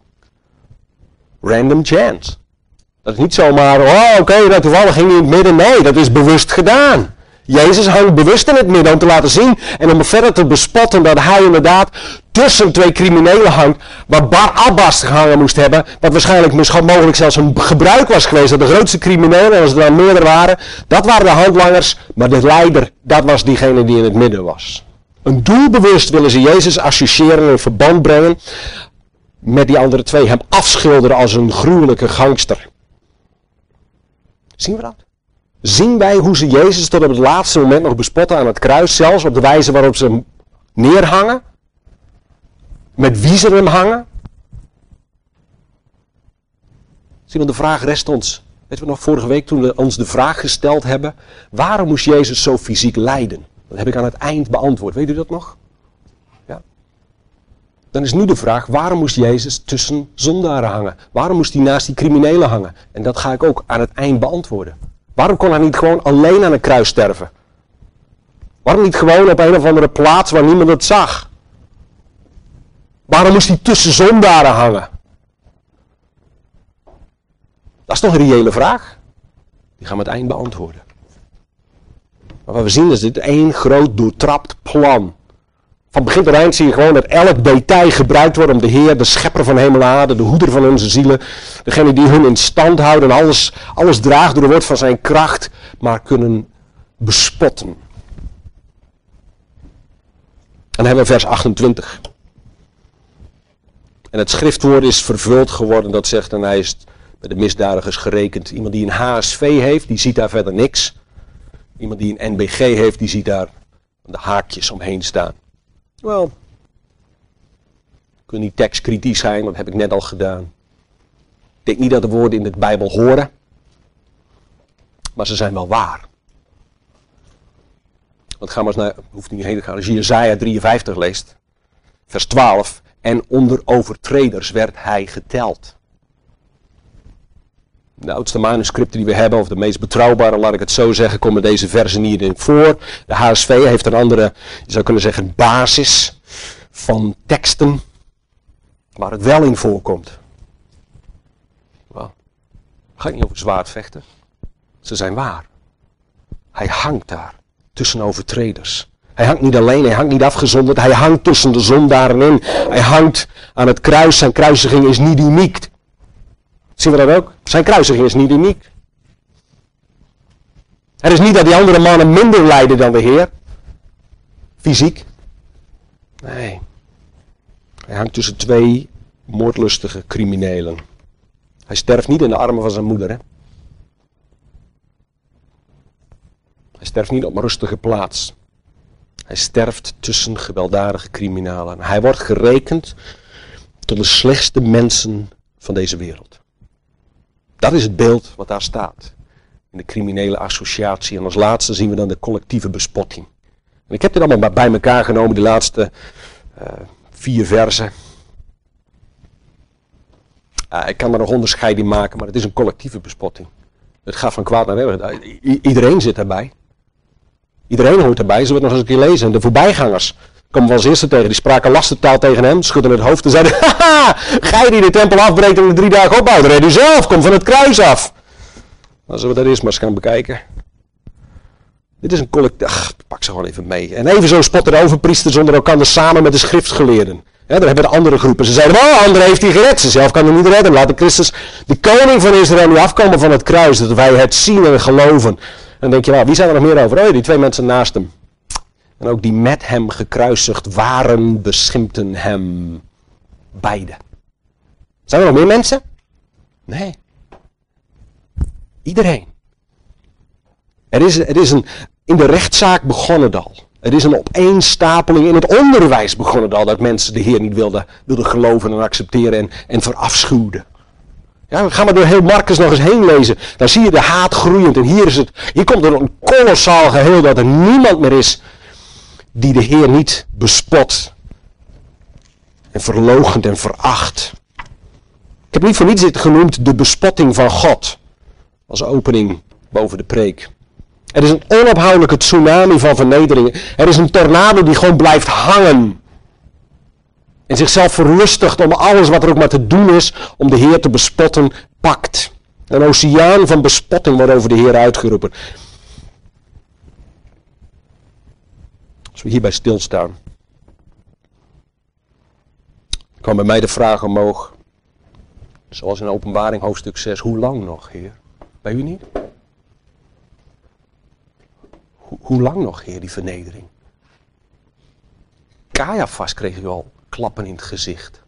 random chance. Dat is niet zomaar, nou toevallig ging hij in het midden. Nee, dat is bewust gedaan. Jezus hangt bewust in het midden om te laten zien en om verder te bespotten dat hij inderdaad tussen twee criminelen hangt, waar Bar Abbas gehangen moest hebben, wat waarschijnlijk mogelijk zelfs een gebruik was geweest, dat de grootste criminelen, als er dan meerdere waren, dat waren de handlangers, maar de leider, dat was diegene die in het midden was. Een doelbewust willen ze Jezus associëren en in verband brengen met die andere twee, hem afschilderen als een gruwelijke gangster. Zien we dat? Zien wij hoe ze Jezus tot op het laatste moment nog bespotten aan het kruis, zelfs op de wijze waarop ze hem neerhangen? Met wie ze hem hangen? Zie je, de vraag rest ons. Weet je nog, vorige week toen we ons de vraag gesteld hebben, waarom moest Jezus zo fysiek lijden? Dat heb ik aan het eind beantwoord. Weet u dat nog? Ja. Dan is nu de vraag, waarom moest Jezus tussen zondaren hangen? Waarom moest hij naast die criminelen hangen? En dat ga ik ook aan het eind beantwoorden. Waarom kon hij niet gewoon alleen aan een kruis sterven? Waarom niet gewoon op een of andere plaats waar niemand het zag? Waarom moest hij tussen zondaren hangen? Dat is toch een reële vraag? Die gaan we aan het eind beantwoorden. Maar wat we zien is dit één groot doortrapt plan. Van begin tot eind zie je gewoon dat elk detail gebruikt wordt om de Heer, de schepper van hemel en aarde, de hoeder van onze zielen, degene die hun in stand houden en alles draagt door de woord van zijn kracht, maar kunnen bespotten. En dan hebben we vers 28. En het schriftwoord is vervuld geworden, dat zegt, en hij is bij de misdadigers gerekend. Iemand die een HSV heeft, die ziet daar verder niks. Iemand die een NBG heeft, die ziet daar de haakjes omheen staan. Wel, ik wil niet tekstkritisch zijn, dat heb ik net al gedaan. Ik denk niet dat de woorden in de Bijbel horen, maar ze zijn wel waar. Want ga maar eens naar, hoeft niet heen te gaan, als je Jesaja 53 leest, vers 12. En onder overtreders werd hij geteld. De oudste manuscripten die we hebben, of de meest betrouwbare, laat ik het zo zeggen, komen deze versen niet in voor. De HSV heeft een andere, je zou kunnen zeggen, basis van teksten waar het wel in voorkomt. Well, het gaat niet over zwaardvechten. Ze zijn waar. Hij hangt daar tussen overtreders. Hij hangt niet alleen, hij hangt niet afgezonderd, hij hangt tussen de zondaren in. Hij hangt aan het kruis, zijn kruisiging is niet uniek. Zien we dat ook? Zijn kruisiging is niet uniek. Het is niet dat die andere mannen minder lijden dan de Heer. Fysiek. Nee. Hij hangt tussen twee moordlustige criminelen. Hij sterft niet in de armen van zijn moeder. Hè? Hij sterft niet op een rustige plaats. Hij sterft tussen gewelddadige criminelen. Hij wordt gerekend tot de slechtste mensen van deze wereld. Dat is het beeld wat daar staat. In de criminele associatie. En als laatste zien we dan de collectieve bespotting. En ik heb dit allemaal bij elkaar genomen, de laatste 4 versen. Ik kan er nog onderscheid in maken, maar het is een collectieve bespotting. Het gaat van kwaad naar erg. Iedereen zit erbij. Iedereen hoort erbij. Zullen we het nog eens een keer lezen. En de voorbijgangers komen we als eerste tegen. Die spraken lastertaal tegen hem, schudden het hoofd en zeiden: haha, gij die de tempel afbreekt en de 3 dagen opbouwt, red u zelf, kom van het kruis af. Dan zullen we dat eerst maar eens gaan bekijken. Dit is een collectief. Pak ze gewoon even mee. En evenzo spotten de overpriesters onder elkaar samen met de schriftgeleerden. Ja, daar hebben de andere groepen. Ze zeiden: oh, anderen heeft hij gered. Ze zelf kan hem niet redden. Laat de Christus, de koning van Israël, nu afkomen van het kruis. Dat wij het zien en geloven. En dan denk je, wie zijn er nog meer over? Oh, die 2 mensen naast hem. En ook die met hem gekruisigd waren, beschimpten hem. Beide. Zijn er nog meer mensen? Nee. Iedereen. Er is een, in de rechtszaak begon het al. Er is een opeenstapeling in het onderwijs begon het al. Dat mensen de Heer niet wilden geloven en accepteren en verafschuwden. Ja, we gaan maar door heel Marcus nog eens heen lezen. Dan zie je de haat groeiend. En hier komt er een kolossaal geheel dat er niemand meer is die de Heer niet bespot. En verloochent en veracht. Ik heb niet voor niets dit genoemd de bespotting van God. Als opening boven de preek. Er is een onophoudelijke tsunami van vernederingen. Er is een tornado die gewoon blijft hangen. En zichzelf verlustigt om alles wat er ook maar te doen is om de Heer te bespotten, pakt. Een oceaan van bespotting wordt over de Heer uitgeroepen. Als we hierbij stilstaan. kwam bij mij de vraag omhoog. Zoals in Openbaring hoofdstuk 6. Hoe lang nog, Heer? Bij u niet? Hoe lang nog, Heer, die vernedering? Caiaphas kreeg u al klappen in het gezicht.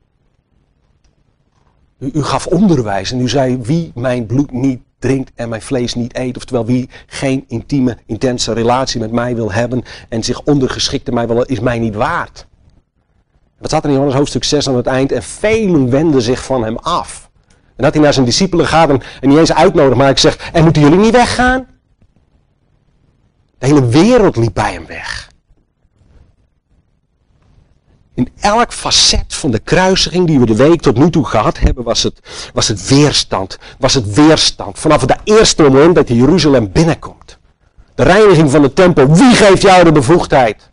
U gaf onderwijs en u zei wie mijn bloed niet drinkt en mijn vlees niet eet. Oftewel wie geen intieme, intense relatie met mij wil hebben en zich ondergeschikt aan mij wil, is mij niet waard. Dat staat er in Johannes hoofdstuk 6 aan het eind. En velen wenden zich van hem af. En dat hij naar zijn discipelen gaat en niet eens uitnodigt, maar ik zeg, en moeten jullie niet weggaan? De hele wereld liep bij hem weg. In elk facet van de kruisiging die we de week tot nu toe gehad hebben, was het weerstand. Vanaf het eerste moment dat hij Jeruzalem binnenkomt. De reiniging van de tempel. Wie geeft jou de bevoegdheid?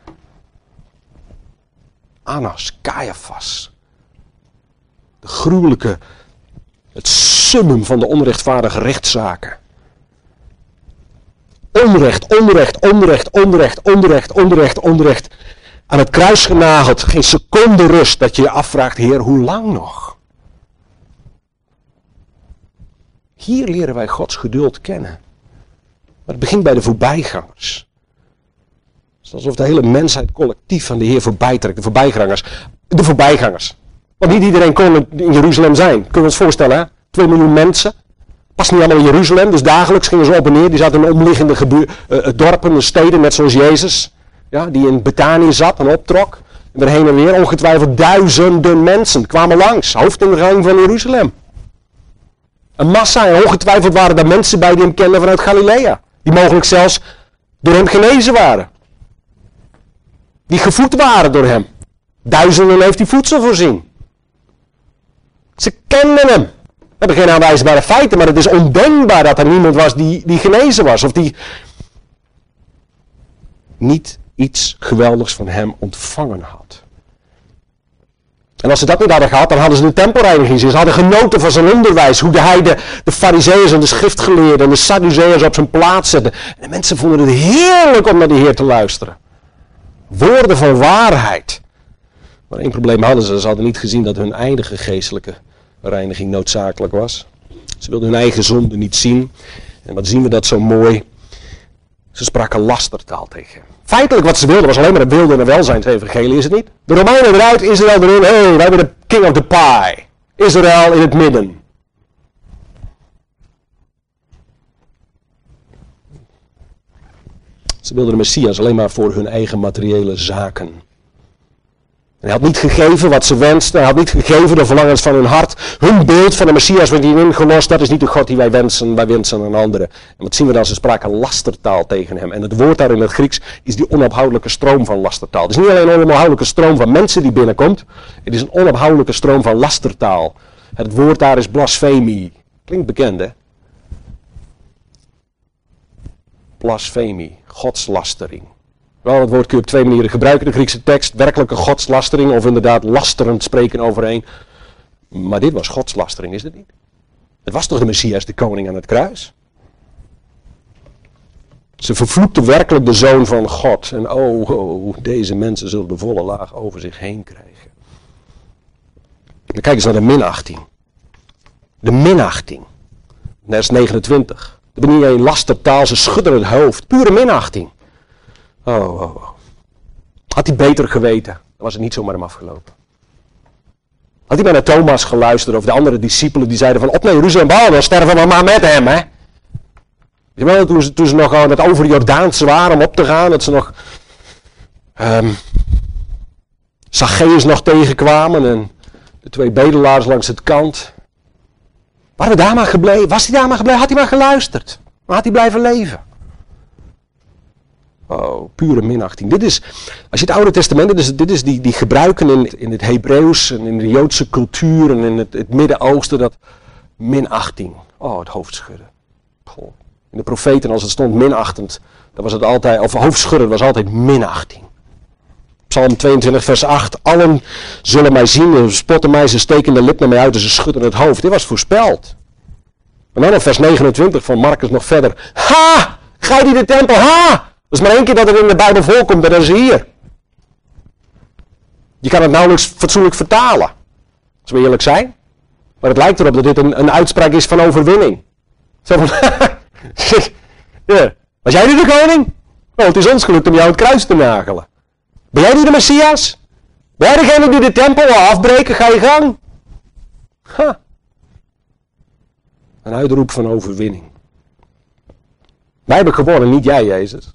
Annas, Caiaphas. De gruwelijke, het summum van de onrechtvaardige rechtszaken. Onrecht. Aan het kruis genageld. Geen seconde rust dat je je afvraagt, Heer, hoe lang nog? Hier leren wij Gods geduld kennen. Maar het begint bij de voorbijgangers. Het is alsof de hele mensheid collectief van de Heer voorbijtrekt. De voorbijgangers. Want niet iedereen kon in Jeruzalem zijn. Kunnen we ons voorstellen, hè? 2 miljoen mensen. Past niet allemaal in Jeruzalem. Dus dagelijks gingen ze op en neer. Die zaten in omliggende dorpen, steden, net zoals Jezus. Ja, die in Betanië zat en optrok. En weer heen en weer. Ongetwijfeld duizenden mensen kwamen langs. Hoofdingang van Jeruzalem. Een massa. En ongetwijfeld waren er mensen bij die hem kenden vanuit Galilea. Die mogelijk zelfs door hem genezen waren. Die gevoed waren door hem. Duizenden heeft hij voedsel voorzien. Ze kenden hem. We hebben geen aanwijsbare feiten, maar het is ondenkbaar dat er niemand was die genezen was. Of die niet iets geweldigs van hem ontvangen had. En als ze dat niet hadden gehad, dan hadden ze de tempelreiniging. Ze hadden genoten van zijn onderwijs. Hoe hij de farizeeërs en de schriftgeleerden en de sadduceërs op zijn plaats zette. En de mensen vonden het heerlijk om naar de Heer te luisteren. Woorden van waarheid. Maar één probleem hadden ze. Ze hadden niet gezien dat hun eindige geestelijke reiniging noodzakelijk was. Ze wilden hun eigen zonde niet zien. En wat zien we dat zo mooi? Ze spraken lastertaal tegen hem. Feitelijk wat ze wilden was alleen maar een wilde en welzijnsevangelie, is het niet? De Romeinen eruit, Israël erin. Hey, wij hebben de king of the pie. Israël in het midden. Ze wilden de Messias alleen maar voor hun eigen materiële zaken. En hij had niet gegeven wat ze wensten. Hij had niet gegeven de verlangens van hun hart. Hun beeld van de Messias werd hierin ingelost. Dat is niet de God die wij wensen. Wij wensen een andere. En wat zien we dan? Ze spraken lastertaal tegen hem. En het woord daar in het Grieks is die onophoudelijke stroom van lastertaal. Het is niet alleen een onophoudelijke stroom van mensen die binnenkomt. Het is een onophoudelijke stroom van lastertaal. Het woord daar is blasfemie. Klinkt bekend, hè? Blasfemie. Godslastering. Wel, het woord kun je op 2 manieren gebruiken. De Griekse tekst, werkelijke godslastering of inderdaad lasterend spreken overeen. Maar dit was godslastering, is het niet? Het was toch de Messias, de koning aan het kruis? Ze vervloekte werkelijk de Zoon van God. En oh, deze mensen zullen de volle laag over zich heen krijgen. Dan kijk eens naar de minachting. De minachting. Vers 29. Dat ben niet alleen lastertaal, ze schudden het hoofd. Pure minachting. Oh. Had hij beter geweten, dan was het niet zomaar hem afgelopen. Had hij maar naar Thomas geluisterd of de andere discipelen die zeiden van op naar Jeruzalem, dan sterven we maar met hem, hè. Je weet, toen ze nog aan het over Jordaans waren om op te gaan, dat ze nog Zacchaeus nog tegenkwamen en de 2 bedelaars langs het kant. Waren we daar maar gebleven? Was hij daar maar gebleven? Had hij maar geluisterd? Maar had hij blijven leven? Oh, pure minachting. Dit is, als je het Oude Testament, dit is die gebruiken in het Hebreeuws en in de Joodse cultuur en in het Midden-Oosten, dat minachting. Oh, het hoofdschudden. Goh. In de profeten, als het stond minachtend, dan was het altijd, of hoofdschudden, was altijd minachting. Psalm 22 vers 8, allen zullen mij zien, ze spotten mij, ze steken de lip naar mij uit en ze schudden het hoofd. Dit was voorspeld. En dan op vers 29 van Marcus nog verder. Ha! Gij die de tempel, ha! Dat is maar 1 keer dat het in de Bijbel voorkomt, dat is hier. Je kan het nauwelijks fatsoenlijk vertalen. Als we eerlijk zijn. Maar het lijkt erop dat dit een uitspraak is van overwinning. Zo van, ja. Was jij nu de koning? Oh, het is ons gelukt om jou het kruis te nagelen. Ben jij nu de Messias? Ben jij degene die de tempel wil afbreken? Ga je gang. Ha. Een uitroep van overwinning. Wij hebben gewonnen, niet jij, Jezus.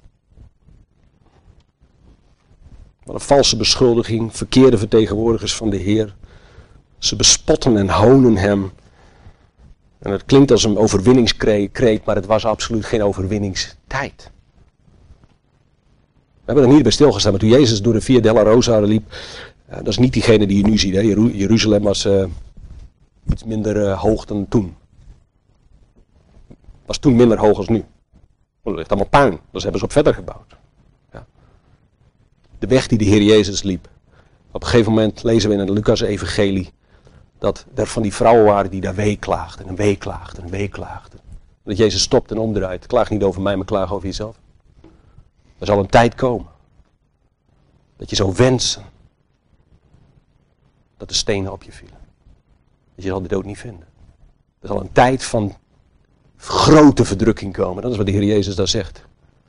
Wat een valse beschuldiging, verkeerde vertegenwoordigers van de Heer. Ze bespotten en honen hem. En het klinkt als een overwinningskreet, maar het was absoluut geen overwinningstijd. We hebben er niet bij stilgestaan, maar toen Jezus door de Via della Rosa liep, dat is niet diegene die je nu ziet. Hè. Jeruzalem was iets minder hoog dan toen. Was toen minder hoog als nu. Er ligt allemaal puin, dus hebben ze op verder gebouwd. Ja. De weg die de Heer Jezus liep. Op een gegeven moment lezen we in het Lucas-evangelie dat er van die vrouwen waren die daar weeklaagden en weeklaagden en weeklaagden. Dat Jezus stopt en omdraait. Klaag niet over mij, maar klaag over jezelf. Er zal een tijd komen dat je zou wensen dat de stenen op je vielen. Dat je zal de dood niet vinden. Er zal een tijd van grote verdrukking komen. Dat is wat de Heer Jezus daar zegt.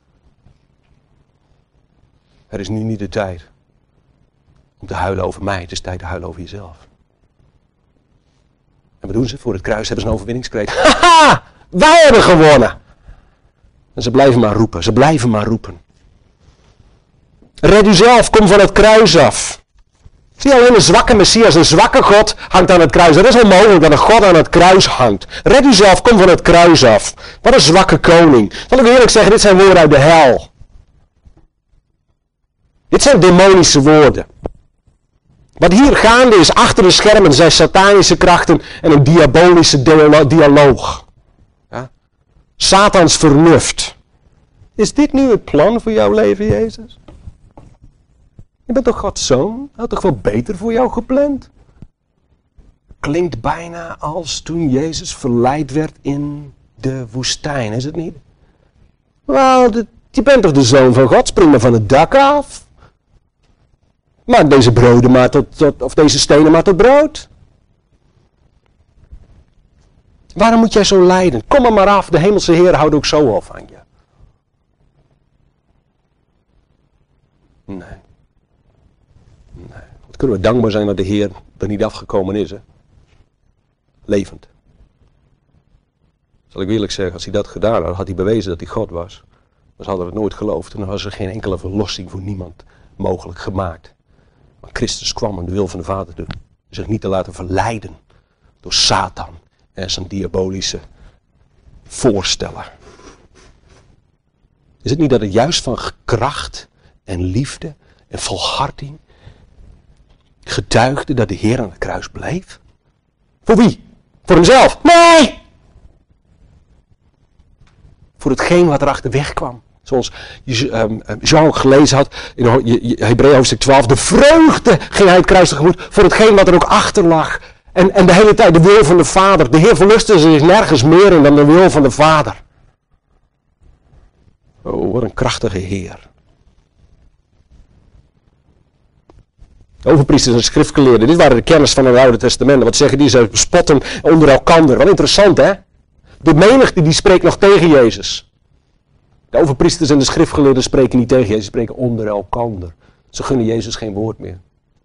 Er is nu niet de tijd om te huilen over mij. Het is tijd te huilen over jezelf. En wat doen ze? Voor het kruis hebben ze een overwinningskreet. Haha! Wij hebben gewonnen! En ze blijven maar roepen. Ze blijven maar roepen. Red u zelf, kom van het kruis af. Zie je, alleen een zwakke Messias, een zwakke God hangt aan het kruis. Het is onmogelijk dat een God aan het kruis hangt. Red u zelf, kom van het kruis af. Wat een zwakke koning. Zal ik eerlijk zeggen, dit zijn woorden uit de hel. Dit zijn demonische woorden. Wat hier gaande is achter de schermen zijn satanische krachten en een diabolische dialoog. Ja? Satans vernuft. Is dit nu het plan voor jouw leven, Jezus? Je bent toch Gods zoon? Had toch wel beter voor jou gepland? Klinkt bijna als toen Jezus verleid werd in de woestijn, is het niet? Wel, je bent toch de zoon van God? Spring maar van het dak af. Maak deze broden maar of deze stenen maar tot brood. Waarom moet jij zo lijden? Kom er maar af, de hemelse Heer houdt ook zo al van je. Nee. Wat kunnen we dankbaar zijn dat de Heer er niet afgekomen is, hè? Levend. Zal ik eerlijk zeggen, als hij dat gedaan had, had hij bewezen dat hij God was. Maar ze hadden het nooit geloofd en dan was er geen enkele verlossing voor niemand mogelijk gemaakt. Maar Christus kwam om de wil van de Vader te doen. Zich niet te laten verleiden door Satan en zijn diabolische voorsteller. Is het niet dat het juist van kracht en liefde en volharding getuigde dat de Heer aan het kruis bleef? Voor wie? Voor hemzelf? Nee! Voor hetgeen wat er achterweg kwam. Zoals Jean gelezen had in Hebreeën hoofdstuk 12. De vreugde ging hij het kruis tegemoet voor hetgeen wat er ook achter lag. En de hele tijd de wil van de Vader. De Heer verlustte zich nergens meer in dan de wil van de Vader. Oh, wat een krachtige Heer. Overpriesters en schriftgeleerden, dit waren de kenners van het Oude Testament. Wat zeggen die? Ze bespotten onder elkander. Wat interessant, hè? De menigte die spreekt nog tegen Jezus. De overpriesters en de schriftgeleerden spreken niet tegen Jezus, ze spreken onder elkander. Ze gunnen Jezus geen woord meer.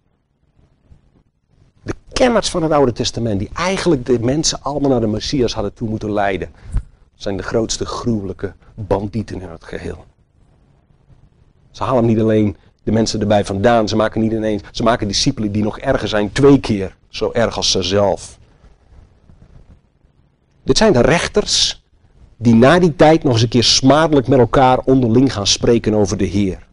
De kenners van het Oude Testament, die eigenlijk de mensen allemaal naar de Messias hadden toe moeten leiden, zijn de grootste gruwelijke bandieten in het geheel. Ze halen niet alleen de mensen erbij vandaan, ze maken discipelen die nog erger zijn, 2 keer zo erg als zezelf. Dit zijn de rechters die na die tijd nog eens een keer smadelijk met elkaar onderling gaan spreken over de Heer.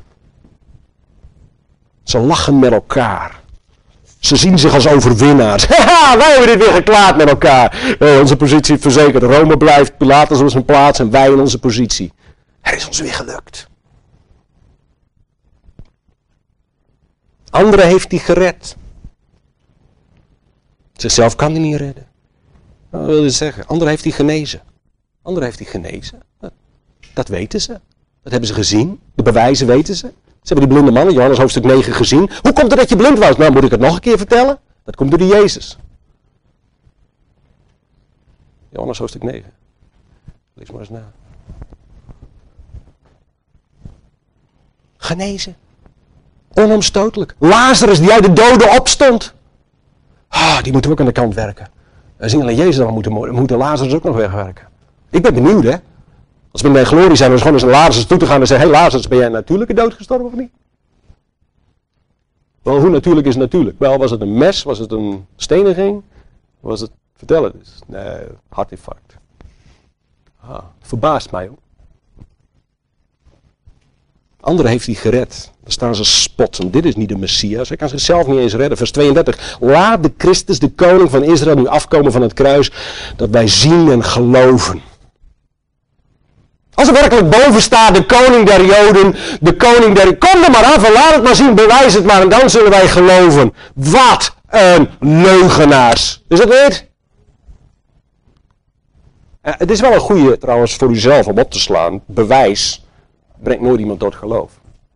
Ze lachen met elkaar. Ze zien zich als overwinnaars. Haha, wij hebben dit weer geklaard met elkaar. Onze positie verzekerd. Rome blijft, Pilatus op zijn plaats en wij in onze positie. Het is ons weer gelukt. Anderen heeft hij gered. Zichzelf kan hij niet redden. Wat wil je zeggen? Anderen heeft hij genezen. Anderen heeft hij genezen. Dat weten ze. Dat hebben ze gezien. De bewijzen weten ze. Ze hebben die blinde man in Johannes hoofdstuk 9 gezien. Hoe komt het dat je blind was? Nou, moet ik het nog een keer vertellen? Dat komt door die Jezus. Johannes hoofdstuk 9. Lees maar eens na. Genezen. Onomstotelijk. Lazarus die uit de doden opstond. Die moeten we ook aan de kant werken. We zien alleen Jezus dan moeten Lazarus ook nog wegwerken. Ik ben benieuwd, hè. Als we bij glorie zijn, dan is gewoon eens naar Lazarus toe te gaan en zeggen, hey Lazarus, ben jij een natuurlijke dood gestorven of niet? Wel, hoe natuurlijk is natuurlijk? Wel, was het een mes? Was het een steniging? Was het, vertel het eens. Nee, hartinfarct. Verbaast mij hoor. Anderen heeft hij gered. Dan staan ze spotten. Dit is niet de Messias. Hij kan zichzelf niet eens redden. Vers 32. Laat de Christus, de koning van Israël, nu afkomen van het kruis. Dat wij zien en geloven. Als er werkelijk boven staat, de koning der Joden, de koning der... Kom er maar af en laat het maar zien, bewijs het maar en dan zullen wij geloven. Wat een leugenaars. Is het niet? Het is wel een goede trouwens voor uzelf om op te slaan. Bewijs brengt nooit iemand tot geloof.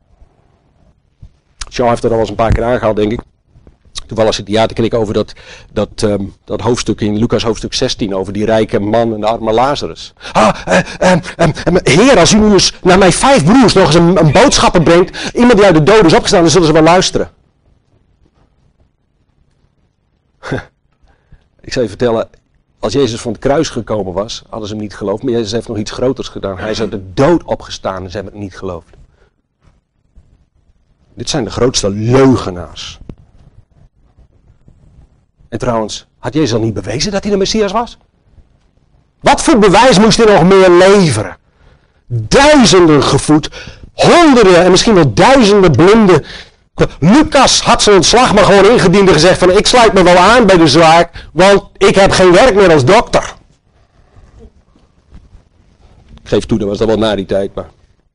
Jean heeft er al eens een paar keer aangehaald, denk ik. Toevallig zit hij te kijken over dat hoofdstuk in Lucas hoofdstuk 16, over die rijke man en de arme Lazarus. Heer, als u nu eens naar mijn 5 broers nog eens een boodschapper brengt, iemand die uit de doden is opgestaan, dan zullen ze wel luisteren. Ik zal je vertellen, als Jezus van het kruis gekomen was, hadden ze hem niet geloofd, maar Jezus heeft nog iets groters gedaan. Hij is uit de dood opgestaan en ze hebben het niet geloofd. Dit zijn de grootste leugenaars. En trouwens, had Jezus al niet bewezen dat hij de Messias was? Wat voor bewijs moest hij nog meer leveren? Duizenden gevoed, honderden en misschien wel duizenden blinden. Lucas had zijn ontslag maar gewoon ingediend en gezegd van ik sluit me wel aan bij de zaak, want ik heb geen werk meer als dokter. Ik geef toe, dat was dat wel na die tijd, maar...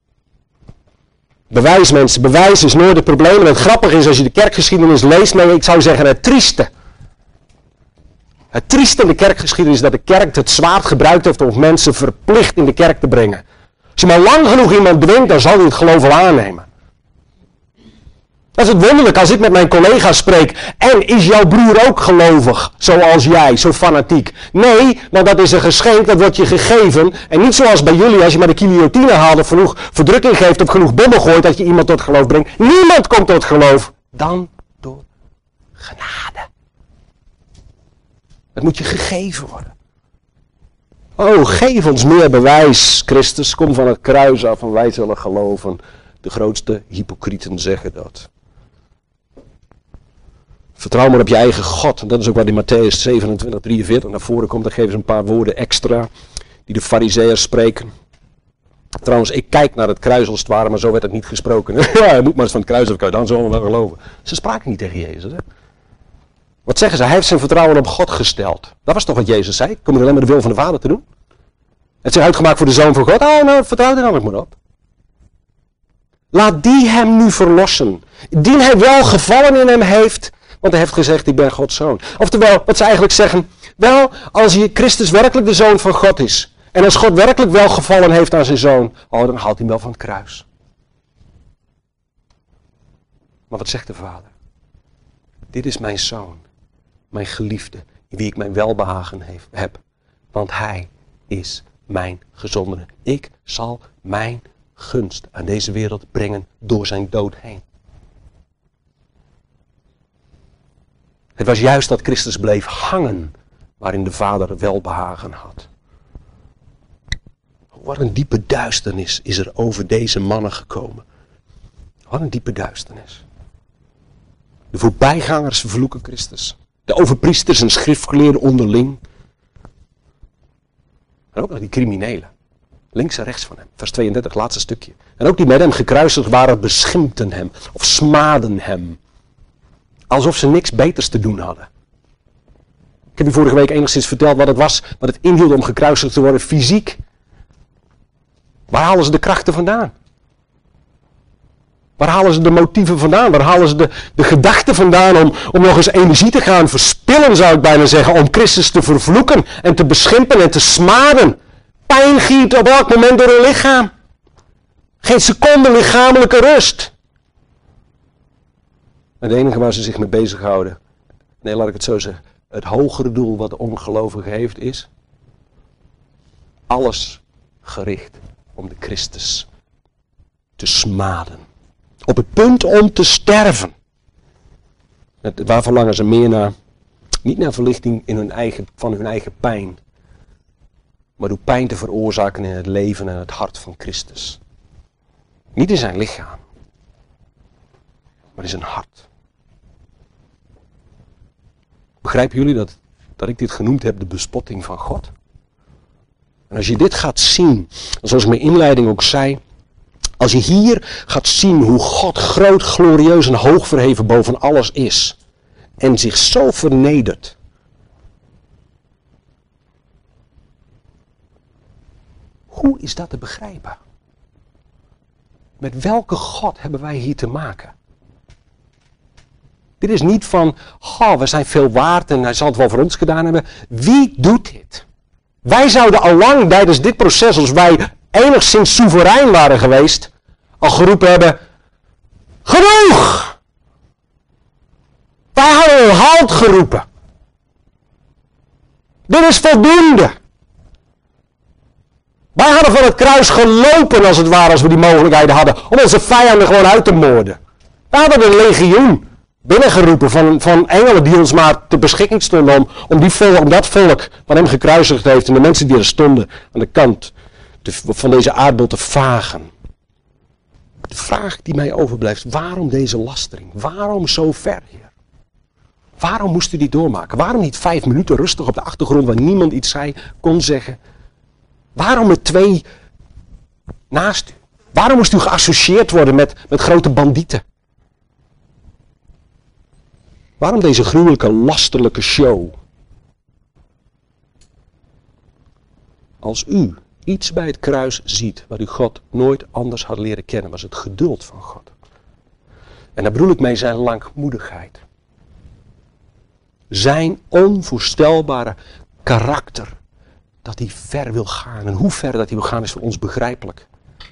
Bewijs mensen, bewijs is nooit het probleem. En het grappige is als je de kerkgeschiedenis leest, maar ik zou zeggen het trieste. Het trieste in de kerkgeschiedenis is dat de kerk het zwaard gebruikt heeft om mensen verplicht in de kerk te brengen. Als je maar lang genoeg iemand dwingt, dan zal hij het geloof wel aannemen. Dat is het wonderlijk als ik met mijn collega's spreek. En is jouw broer ook gelovig, zoals jij, zo fanatiek? Nee, maar dat is een geschenk, dat wordt je gegeven. En niet zoals bij jullie, als je maar de guillotine haalt of genoeg verdrukking geeft of genoeg bibbel gooit, dat je iemand tot geloof brengt. Niemand komt tot geloof dan door genade. Het moet je gegeven worden. Oh, geef ons meer bewijs, Christus. Kom van het kruis af en wij zullen geloven. De grootste hypocrieten zeggen dat. Vertrouw maar op je eigen God. En dat is ook wat in Mattheüs 27, 43 naar voren komt. Dan geven ze een paar woorden extra die de farizeeërs spreken. Trouwens, ik kijk naar het kruis als het ware, maar zo werd het niet gesproken. Ja, je moet maar eens van het kruis afkomen, dan zullen we wel geloven. Ze spraken niet tegen Jezus. Hè? Wat zeggen ze? Hij heeft zijn vertrouwen op God gesteld. Dat was toch wat Jezus zei? Kom je alleen maar de wil van de Vader te doen? Het zich uitgemaakt voor de Zoon van God. Nou, vertrouw er dan ook maar op. Laat die hem nu verlossen. Die hij wel gevallen in hem heeft. Want hij heeft gezegd, ik ben Gods Zoon. Oftewel, wat ze eigenlijk zeggen. Wel, als Christus werkelijk de Zoon van God is. En als God werkelijk wel gevallen heeft aan zijn Zoon. Dan haalt hij hem wel van het kruis. Maar wat zegt de Vader? Dit is mijn Zoon. Mijn geliefde. In wie ik mijn welbehagen heb. Want hij is mijn gezondene. Ik zal mijn gunst aan deze wereld brengen door zijn dood heen. Het was juist dat Christus bleef hangen waarin de Vader welbehagen had. Wat een diepe duisternis is er over deze mannen gekomen. Wat een diepe duisternis. De voorbijgangers vervloeken Christus. De overpriesters en schriftgeleerden onderling. En ook nog die criminelen. Links en rechts van hem. Vers 32, laatste stukje. En ook die met hem gekruisigd waren, beschimpten hem. Of smaden hem. Alsof ze niks beters te doen hadden. Ik heb u vorige week enigszins verteld wat het was. Wat het inhield om gekruisigd te worden fysiek. Waar halen ze de krachten vandaan? Waar halen ze de motieven vandaan? Waar halen ze de gedachten vandaan om nog eens energie te gaan verspillen, zou ik bijna zeggen. Om Christus te vervloeken en te beschimpen en te smaden. Pijn giet op elk moment door hun lichaam. Geen seconde lichamelijke rust. Het enige waar ze zich mee bezighouden, nee, laat ik het zo zeggen, het hogere doel wat de ongelovige heeft is alles gericht om de Christus te smaden. Op het punt om te sterven. Waar verlangen ze meer naar? Niet naar verlichting van hun eigen pijn. Maar door pijn te veroorzaken in het leven en het hart van Christus. Niet in zijn lichaam. Maar in zijn hart. Begrijpen jullie dat ik dit genoemd heb de bespotting van God? En als je dit gaat zien, zoals ik mijn inleiding ook zei, als je hier gaat zien hoe God groot, glorieus en hoog verheven boven alles is. En zich zo vernedert. Hoe is dat te begrijpen? Met welke God hebben wij hier te maken? Dit is niet van, we zijn veel waard en hij zal het wel voor ons gedaan hebben. Wie doet dit? Wij zouden al lang tijdens dit proces, als wij enigszins soeverein waren geweest, al geroepen hebben, genoeg! Wij hadden een halt geroepen. Dit is voldoende. Wij hadden van het kruis gelopen als het ware, als we die mogelijkheden hadden, om onze vijanden gewoon uit te moorden. We hadden een legioen binnengeroepen van engelen die ons maar ter beschikking stonden om dat volk wat hem gekruisigd heeft en de mensen die er stonden aan de kant van deze aardbol te vagen. De vraag die mij overblijft, waarom deze lastering? Waarom zo ver, Heer? Waarom moest u die doormaken? Waarom niet 5 minuten rustig op de achtergrond waar niemand iets zei, kon zeggen? Waarom met 2 naast u? Waarom moest u geassocieerd worden met grote bandieten? Waarom deze gruwelijke, lasterlijke show? Als u iets bij het kruis ziet wat u God nooit anders had leren kennen, was het geduld van God. En daar bedoel ik mee zijn langmoedigheid. Zijn onvoorstelbare karakter. Dat hij ver wil gaan. En hoe ver dat hij wil gaan is voor ons begrijpelijk.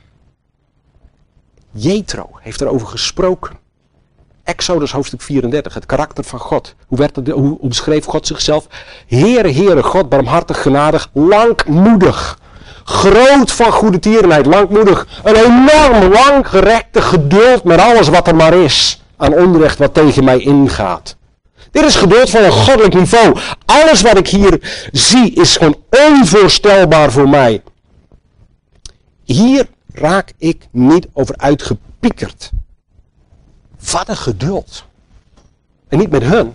Jethro heeft erover gesproken. Exodus hoofdstuk 34, het karakter van God. Hoe omschreef God zichzelf? Heere, Heere, God, barmhartig, genadig, langmoedig. Groot van goede tierenheid, langmoedig. Een enorm langgerekte geduld met alles wat er maar is. Aan onrecht wat tegen mij ingaat. Dit is geduld van een goddelijk niveau. Alles wat ik hier zie is gewoon onvoorstelbaar voor mij. Hier raak ik niet over uitgepiekerd. Wat een geduld. En niet met hun.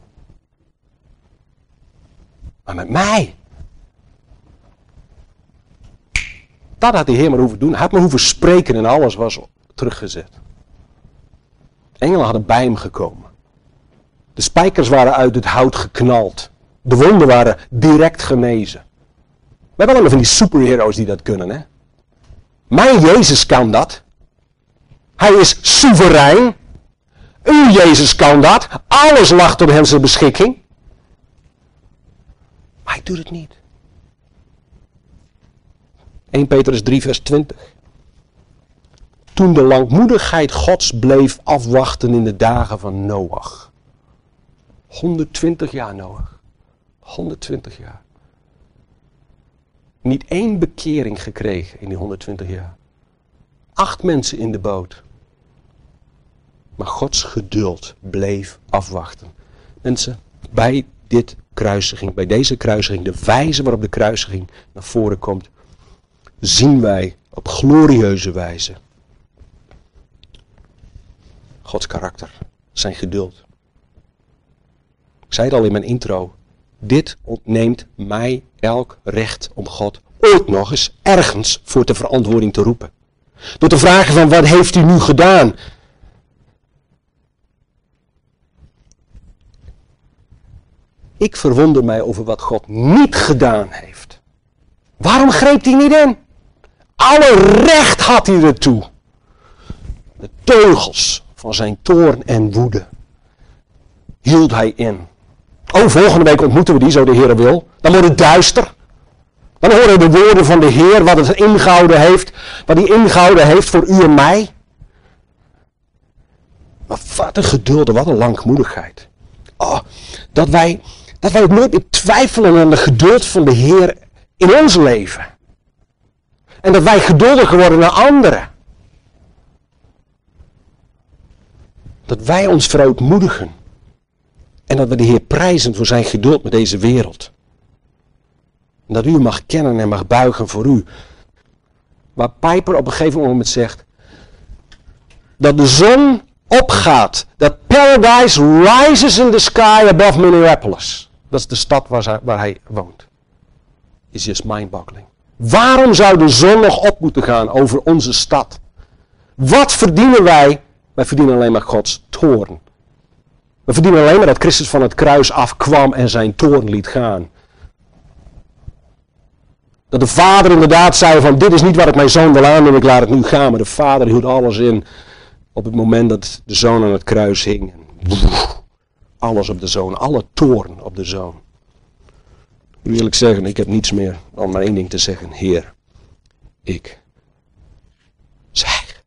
Maar met mij. Dat had de Heer maar hoeven doen. Hij had maar hoeven spreken en alles was teruggezet. Engelen hadden bij hem gekomen. De spijkers waren uit het hout geknald. De wonden waren direct genezen. We hebben allemaal van die superheroes die dat kunnen, hè? Mijn Jezus kan dat. Hij is soeverein. Uw Jezus kan dat. Alles lag tot hem zijn beschikking. Maar hij doet het niet. 1 Petrus 3 vers 20. Toen de langmoedigheid Gods bleef afwachten in de dagen van Noach. 120 jaar Noach. 120 jaar. Niet 1 bekering gekregen in die 120 jaar. 8 mensen in de boot. Maar Gods geduld bleef afwachten. Mensen, bij deze kruisiging, de wijze waarop de kruisiging naar voren komt, zien wij op glorieuze wijze Gods karakter, zijn geduld. Ik zei het al in mijn intro, dit ontneemt mij elk recht om God ooit nog eens ergens voor de verantwoording te roepen. Door te vragen van wat heeft u nu gedaan? Ik verwonder mij over wat God niet gedaan heeft. Waarom greep hij niet in? Alle recht had hij ertoe. De teugels van zijn toorn en woede hield hij in. Volgende week ontmoeten we die, zo de Heer wil. Dan wordt het duister. Dan horen we de woorden van de Heer, wat hij ingehouden heeft voor u en mij. Maar wat een geduld en wat een langmoedigheid. Oh, dat wij ook nooit meer twijfelen aan de geduld van de Heer in ons leven. En dat wij geduldiger worden naar anderen. Dat wij ons verootmoedigen. En dat we de Heer prijzen voor zijn geduld met deze wereld. En dat u hem mag kennen en mag buigen voor u. Waar Piper op een gegeven moment zegt. Dat de zon opgaat. Dat paradise rises in the sky above Minneapolis. Dat is de stad waar hij woont. Is just mind-boggling. Waarom zou de zon nog op moeten gaan over onze stad? Wat verdienen wij? Wij verdienen alleen maar Gods toorn. We verdienen alleen maar dat Christus van het kruis afkwam en zijn toorn liet gaan. Dat de vader inderdaad zei van dit is niet wat ik mijn zoon wil aandoen, ik laat het nu gaan. Maar de vader hield alles in op het moment dat de zoon aan het kruis hing. Alles op de zoon, alle toorn op de zoon. Nu wil ik zeggen, ik heb niets meer dan maar één ding te zeggen. Heer, ik zwijg.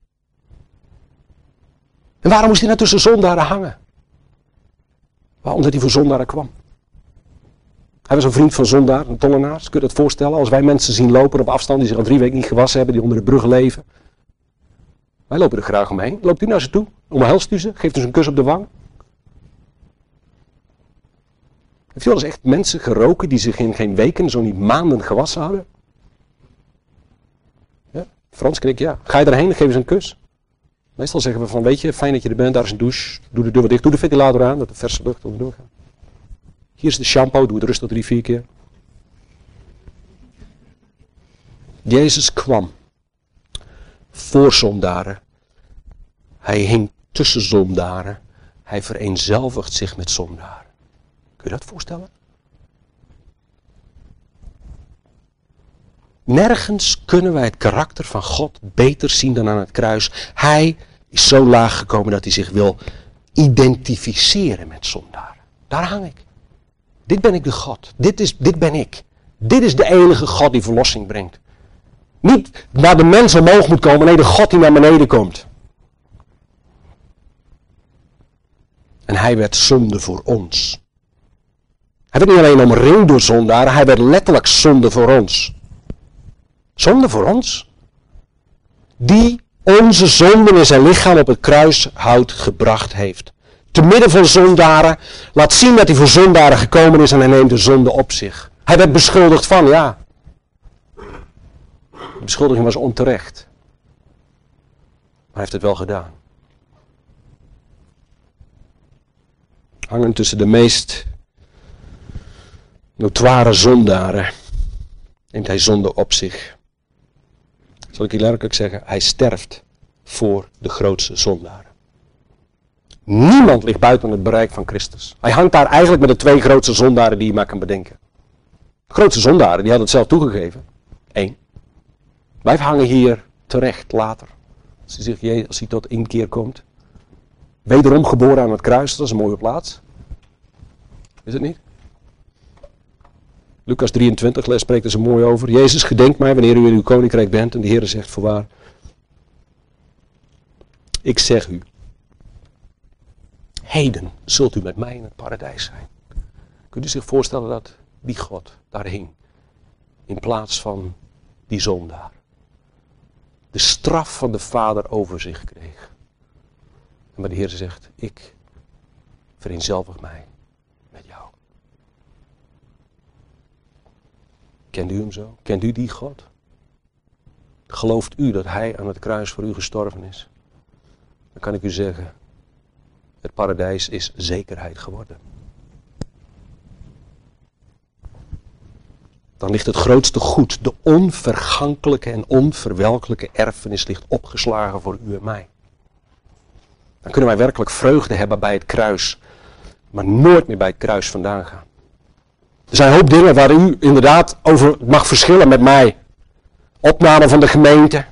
En waarom moest hij nou tussen zondaren hangen? Omdat hij voor zondaren kwam. Hij was een vriend van zondaar, een tollenaars. Kun je dat voorstellen? Als wij mensen zien lopen op afstand die zich al 3 weken niet gewassen hebben, die onder de brug leven. Wij lopen er graag omheen. Loopt u naar ze toe? Omhelst u ze? Geeft u ze een kus op de wang? Heeft u wel eens echt mensen geroken die zich in geen weken, zo niet maanden gewassen hadden? Ja? Frans knikt ja. Ga je erheen, dan geef je ze een kus. Meestal zeggen we van, weet je, fijn dat je er bent, daar is een douche. Doe de deur wat dicht, doe de ventilator aan, dat de verse lucht onderdoor gaat. Hier is de shampoo, doe het rustig 3-4 keer. Jezus kwam voor zondaren. Hij hing tussen zondaren. Hij vereenzelvigt zich met zondaren. Kun je dat voorstellen? Nergens kunnen wij het karakter van God beter zien dan aan het kruis. Hij is zo laag gekomen dat hij zich wil identificeren met zondaren. Daar hang ik. Dit ben ik de God. Dit ben ik. Dit is de enige God die verlossing brengt. Niet waar de mens omhoog moet komen, nee, de God die naar beneden komt. En hij werd zonde voor ons. Hij werd niet alleen omringd door zondaren, hij werd letterlijk zonde voor ons. Zonde voor ons. Die onze zonden in zijn lichaam op het kruishout gebracht heeft. Te midden van zondaren, laat zien dat hij voor zondaren gekomen is en hij neemt de zonde op zich. Hij werd beschuldigd van, ja. De beschuldiging was onterecht. Maar hij heeft het wel gedaan. Hangend tussen de meest notoire zondaren neemt hij zonde op zich. Zal ik je letterlijk zeggen, hij sterft voor de grootste zondaren. Niemand ligt buiten het bereik van Christus. Hij hangt daar eigenlijk met de 2 grootste zondaren die je maar kan bedenken. De grootste zondaren, die hadden het zelf toegegeven. 1. Wij hangen hier terecht later. Als hij tot inkeer komt. Wederom geboren aan het kruis, dat is een mooie plaats. Is het niet? Lucas 23 spreekt er zo mooi over. Jezus, gedenk mij wanneer u in uw koninkrijk bent. En de Heer zegt voorwaar. Ik zeg u. Heden zult u met mij in het paradijs zijn. Kunt u zich voorstellen dat die God daar hing. In plaats van die zondaar. De straf van de Vader over zich kreeg. En maar de Heer zegt, ik vereenzelvig mij met jou. Kent u hem zo? Kent u die God? Gelooft u dat hij aan het kruis voor u gestorven is? Dan kan ik u zeggen, het paradijs is zekerheid geworden. Dan ligt het grootste goed, de onvergankelijke en onverwelkelijke erfenis ligt opgeslagen voor u en mij. Dan kunnen wij werkelijk vreugde hebben bij het kruis, maar nooit meer bij het kruis vandaan gaan. Er zijn een hoop dingen waar u inderdaad over mag verschillen met mij. Opname van de gemeente.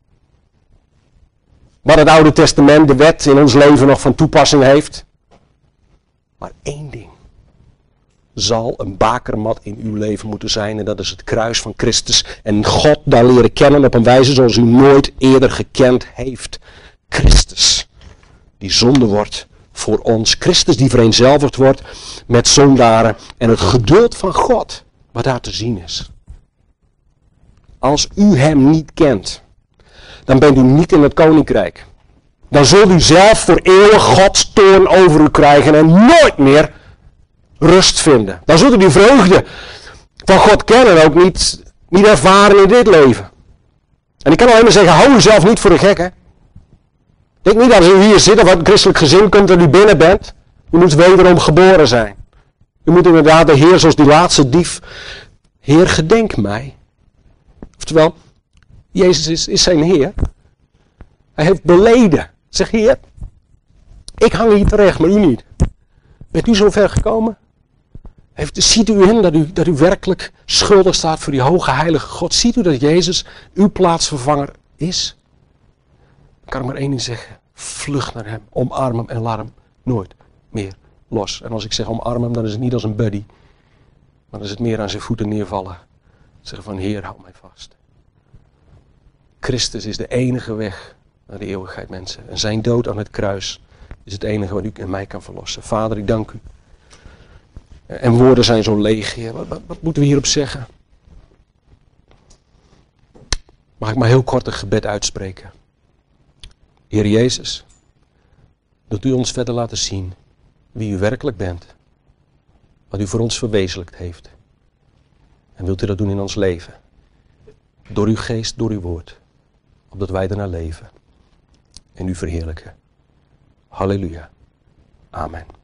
Wat het Oude Testament, de wet in ons leven nog van toepassing heeft. Maar één ding zal een bakermat in uw leven moeten zijn. En dat is het kruis van Christus. En God daar leren kennen op een wijze zoals u nooit eerder gekend heeft. Christus. die zonde wordt voor ons. Christus die vereenzelvigd wordt met zondaren. En het geduld van God, wat daar te zien is. Als u hem niet kent, dan bent u niet in het koninkrijk. Dan zult u zelf voor eeuwig Gods toorn over u krijgen en nooit meer rust vinden. Dan zult u die vreugde van God kennen ook niet ervaren in dit leven. En ik kan alleen maar zeggen, hou uzelf niet voor de gek, hè. Denk niet als u hier zit of uit een christelijk gezin komt dat u binnen bent. U moet wederom geboren zijn. U moet inderdaad de Heer zoals die laatste dief. Heer, gedenk mij. Oftewel, Jezus is zijn Heer. Hij heeft beleden. Zeg, Heer, ik hang hier terecht, maar u niet. Bent u zo ver gekomen? Ziet u in dat u werkelijk schuldig staat voor die hoge heilige God? Ziet u dat Jezus uw plaatsvervanger is? Dan kan ik maar één ding zeggen. Vlucht naar hem, omarm hem en laat hem nooit meer los. En als ik zeg omarm hem, dan is het niet als een buddy. Maar dan is het meer aan zijn voeten neervallen. Zeggen van, Heer, hou mij vast. Christus is de enige weg naar de eeuwigheid, mensen. En zijn dood aan het kruis is het enige wat u en mij kan verlossen. Vader, ik dank u. En woorden zijn zo leeg, Heer. Wat moeten we hierop zeggen? Mag ik maar heel kort een gebed uitspreken? Heer Jezus, wilt u ons verder laten zien wie u werkelijk bent. Wat u voor ons verwezenlijkt heeft. En wilt u dat doen in ons leven. Door uw geest, door uw woord. Opdat wij ernaar leven. En u verheerlijken. Halleluja. Amen.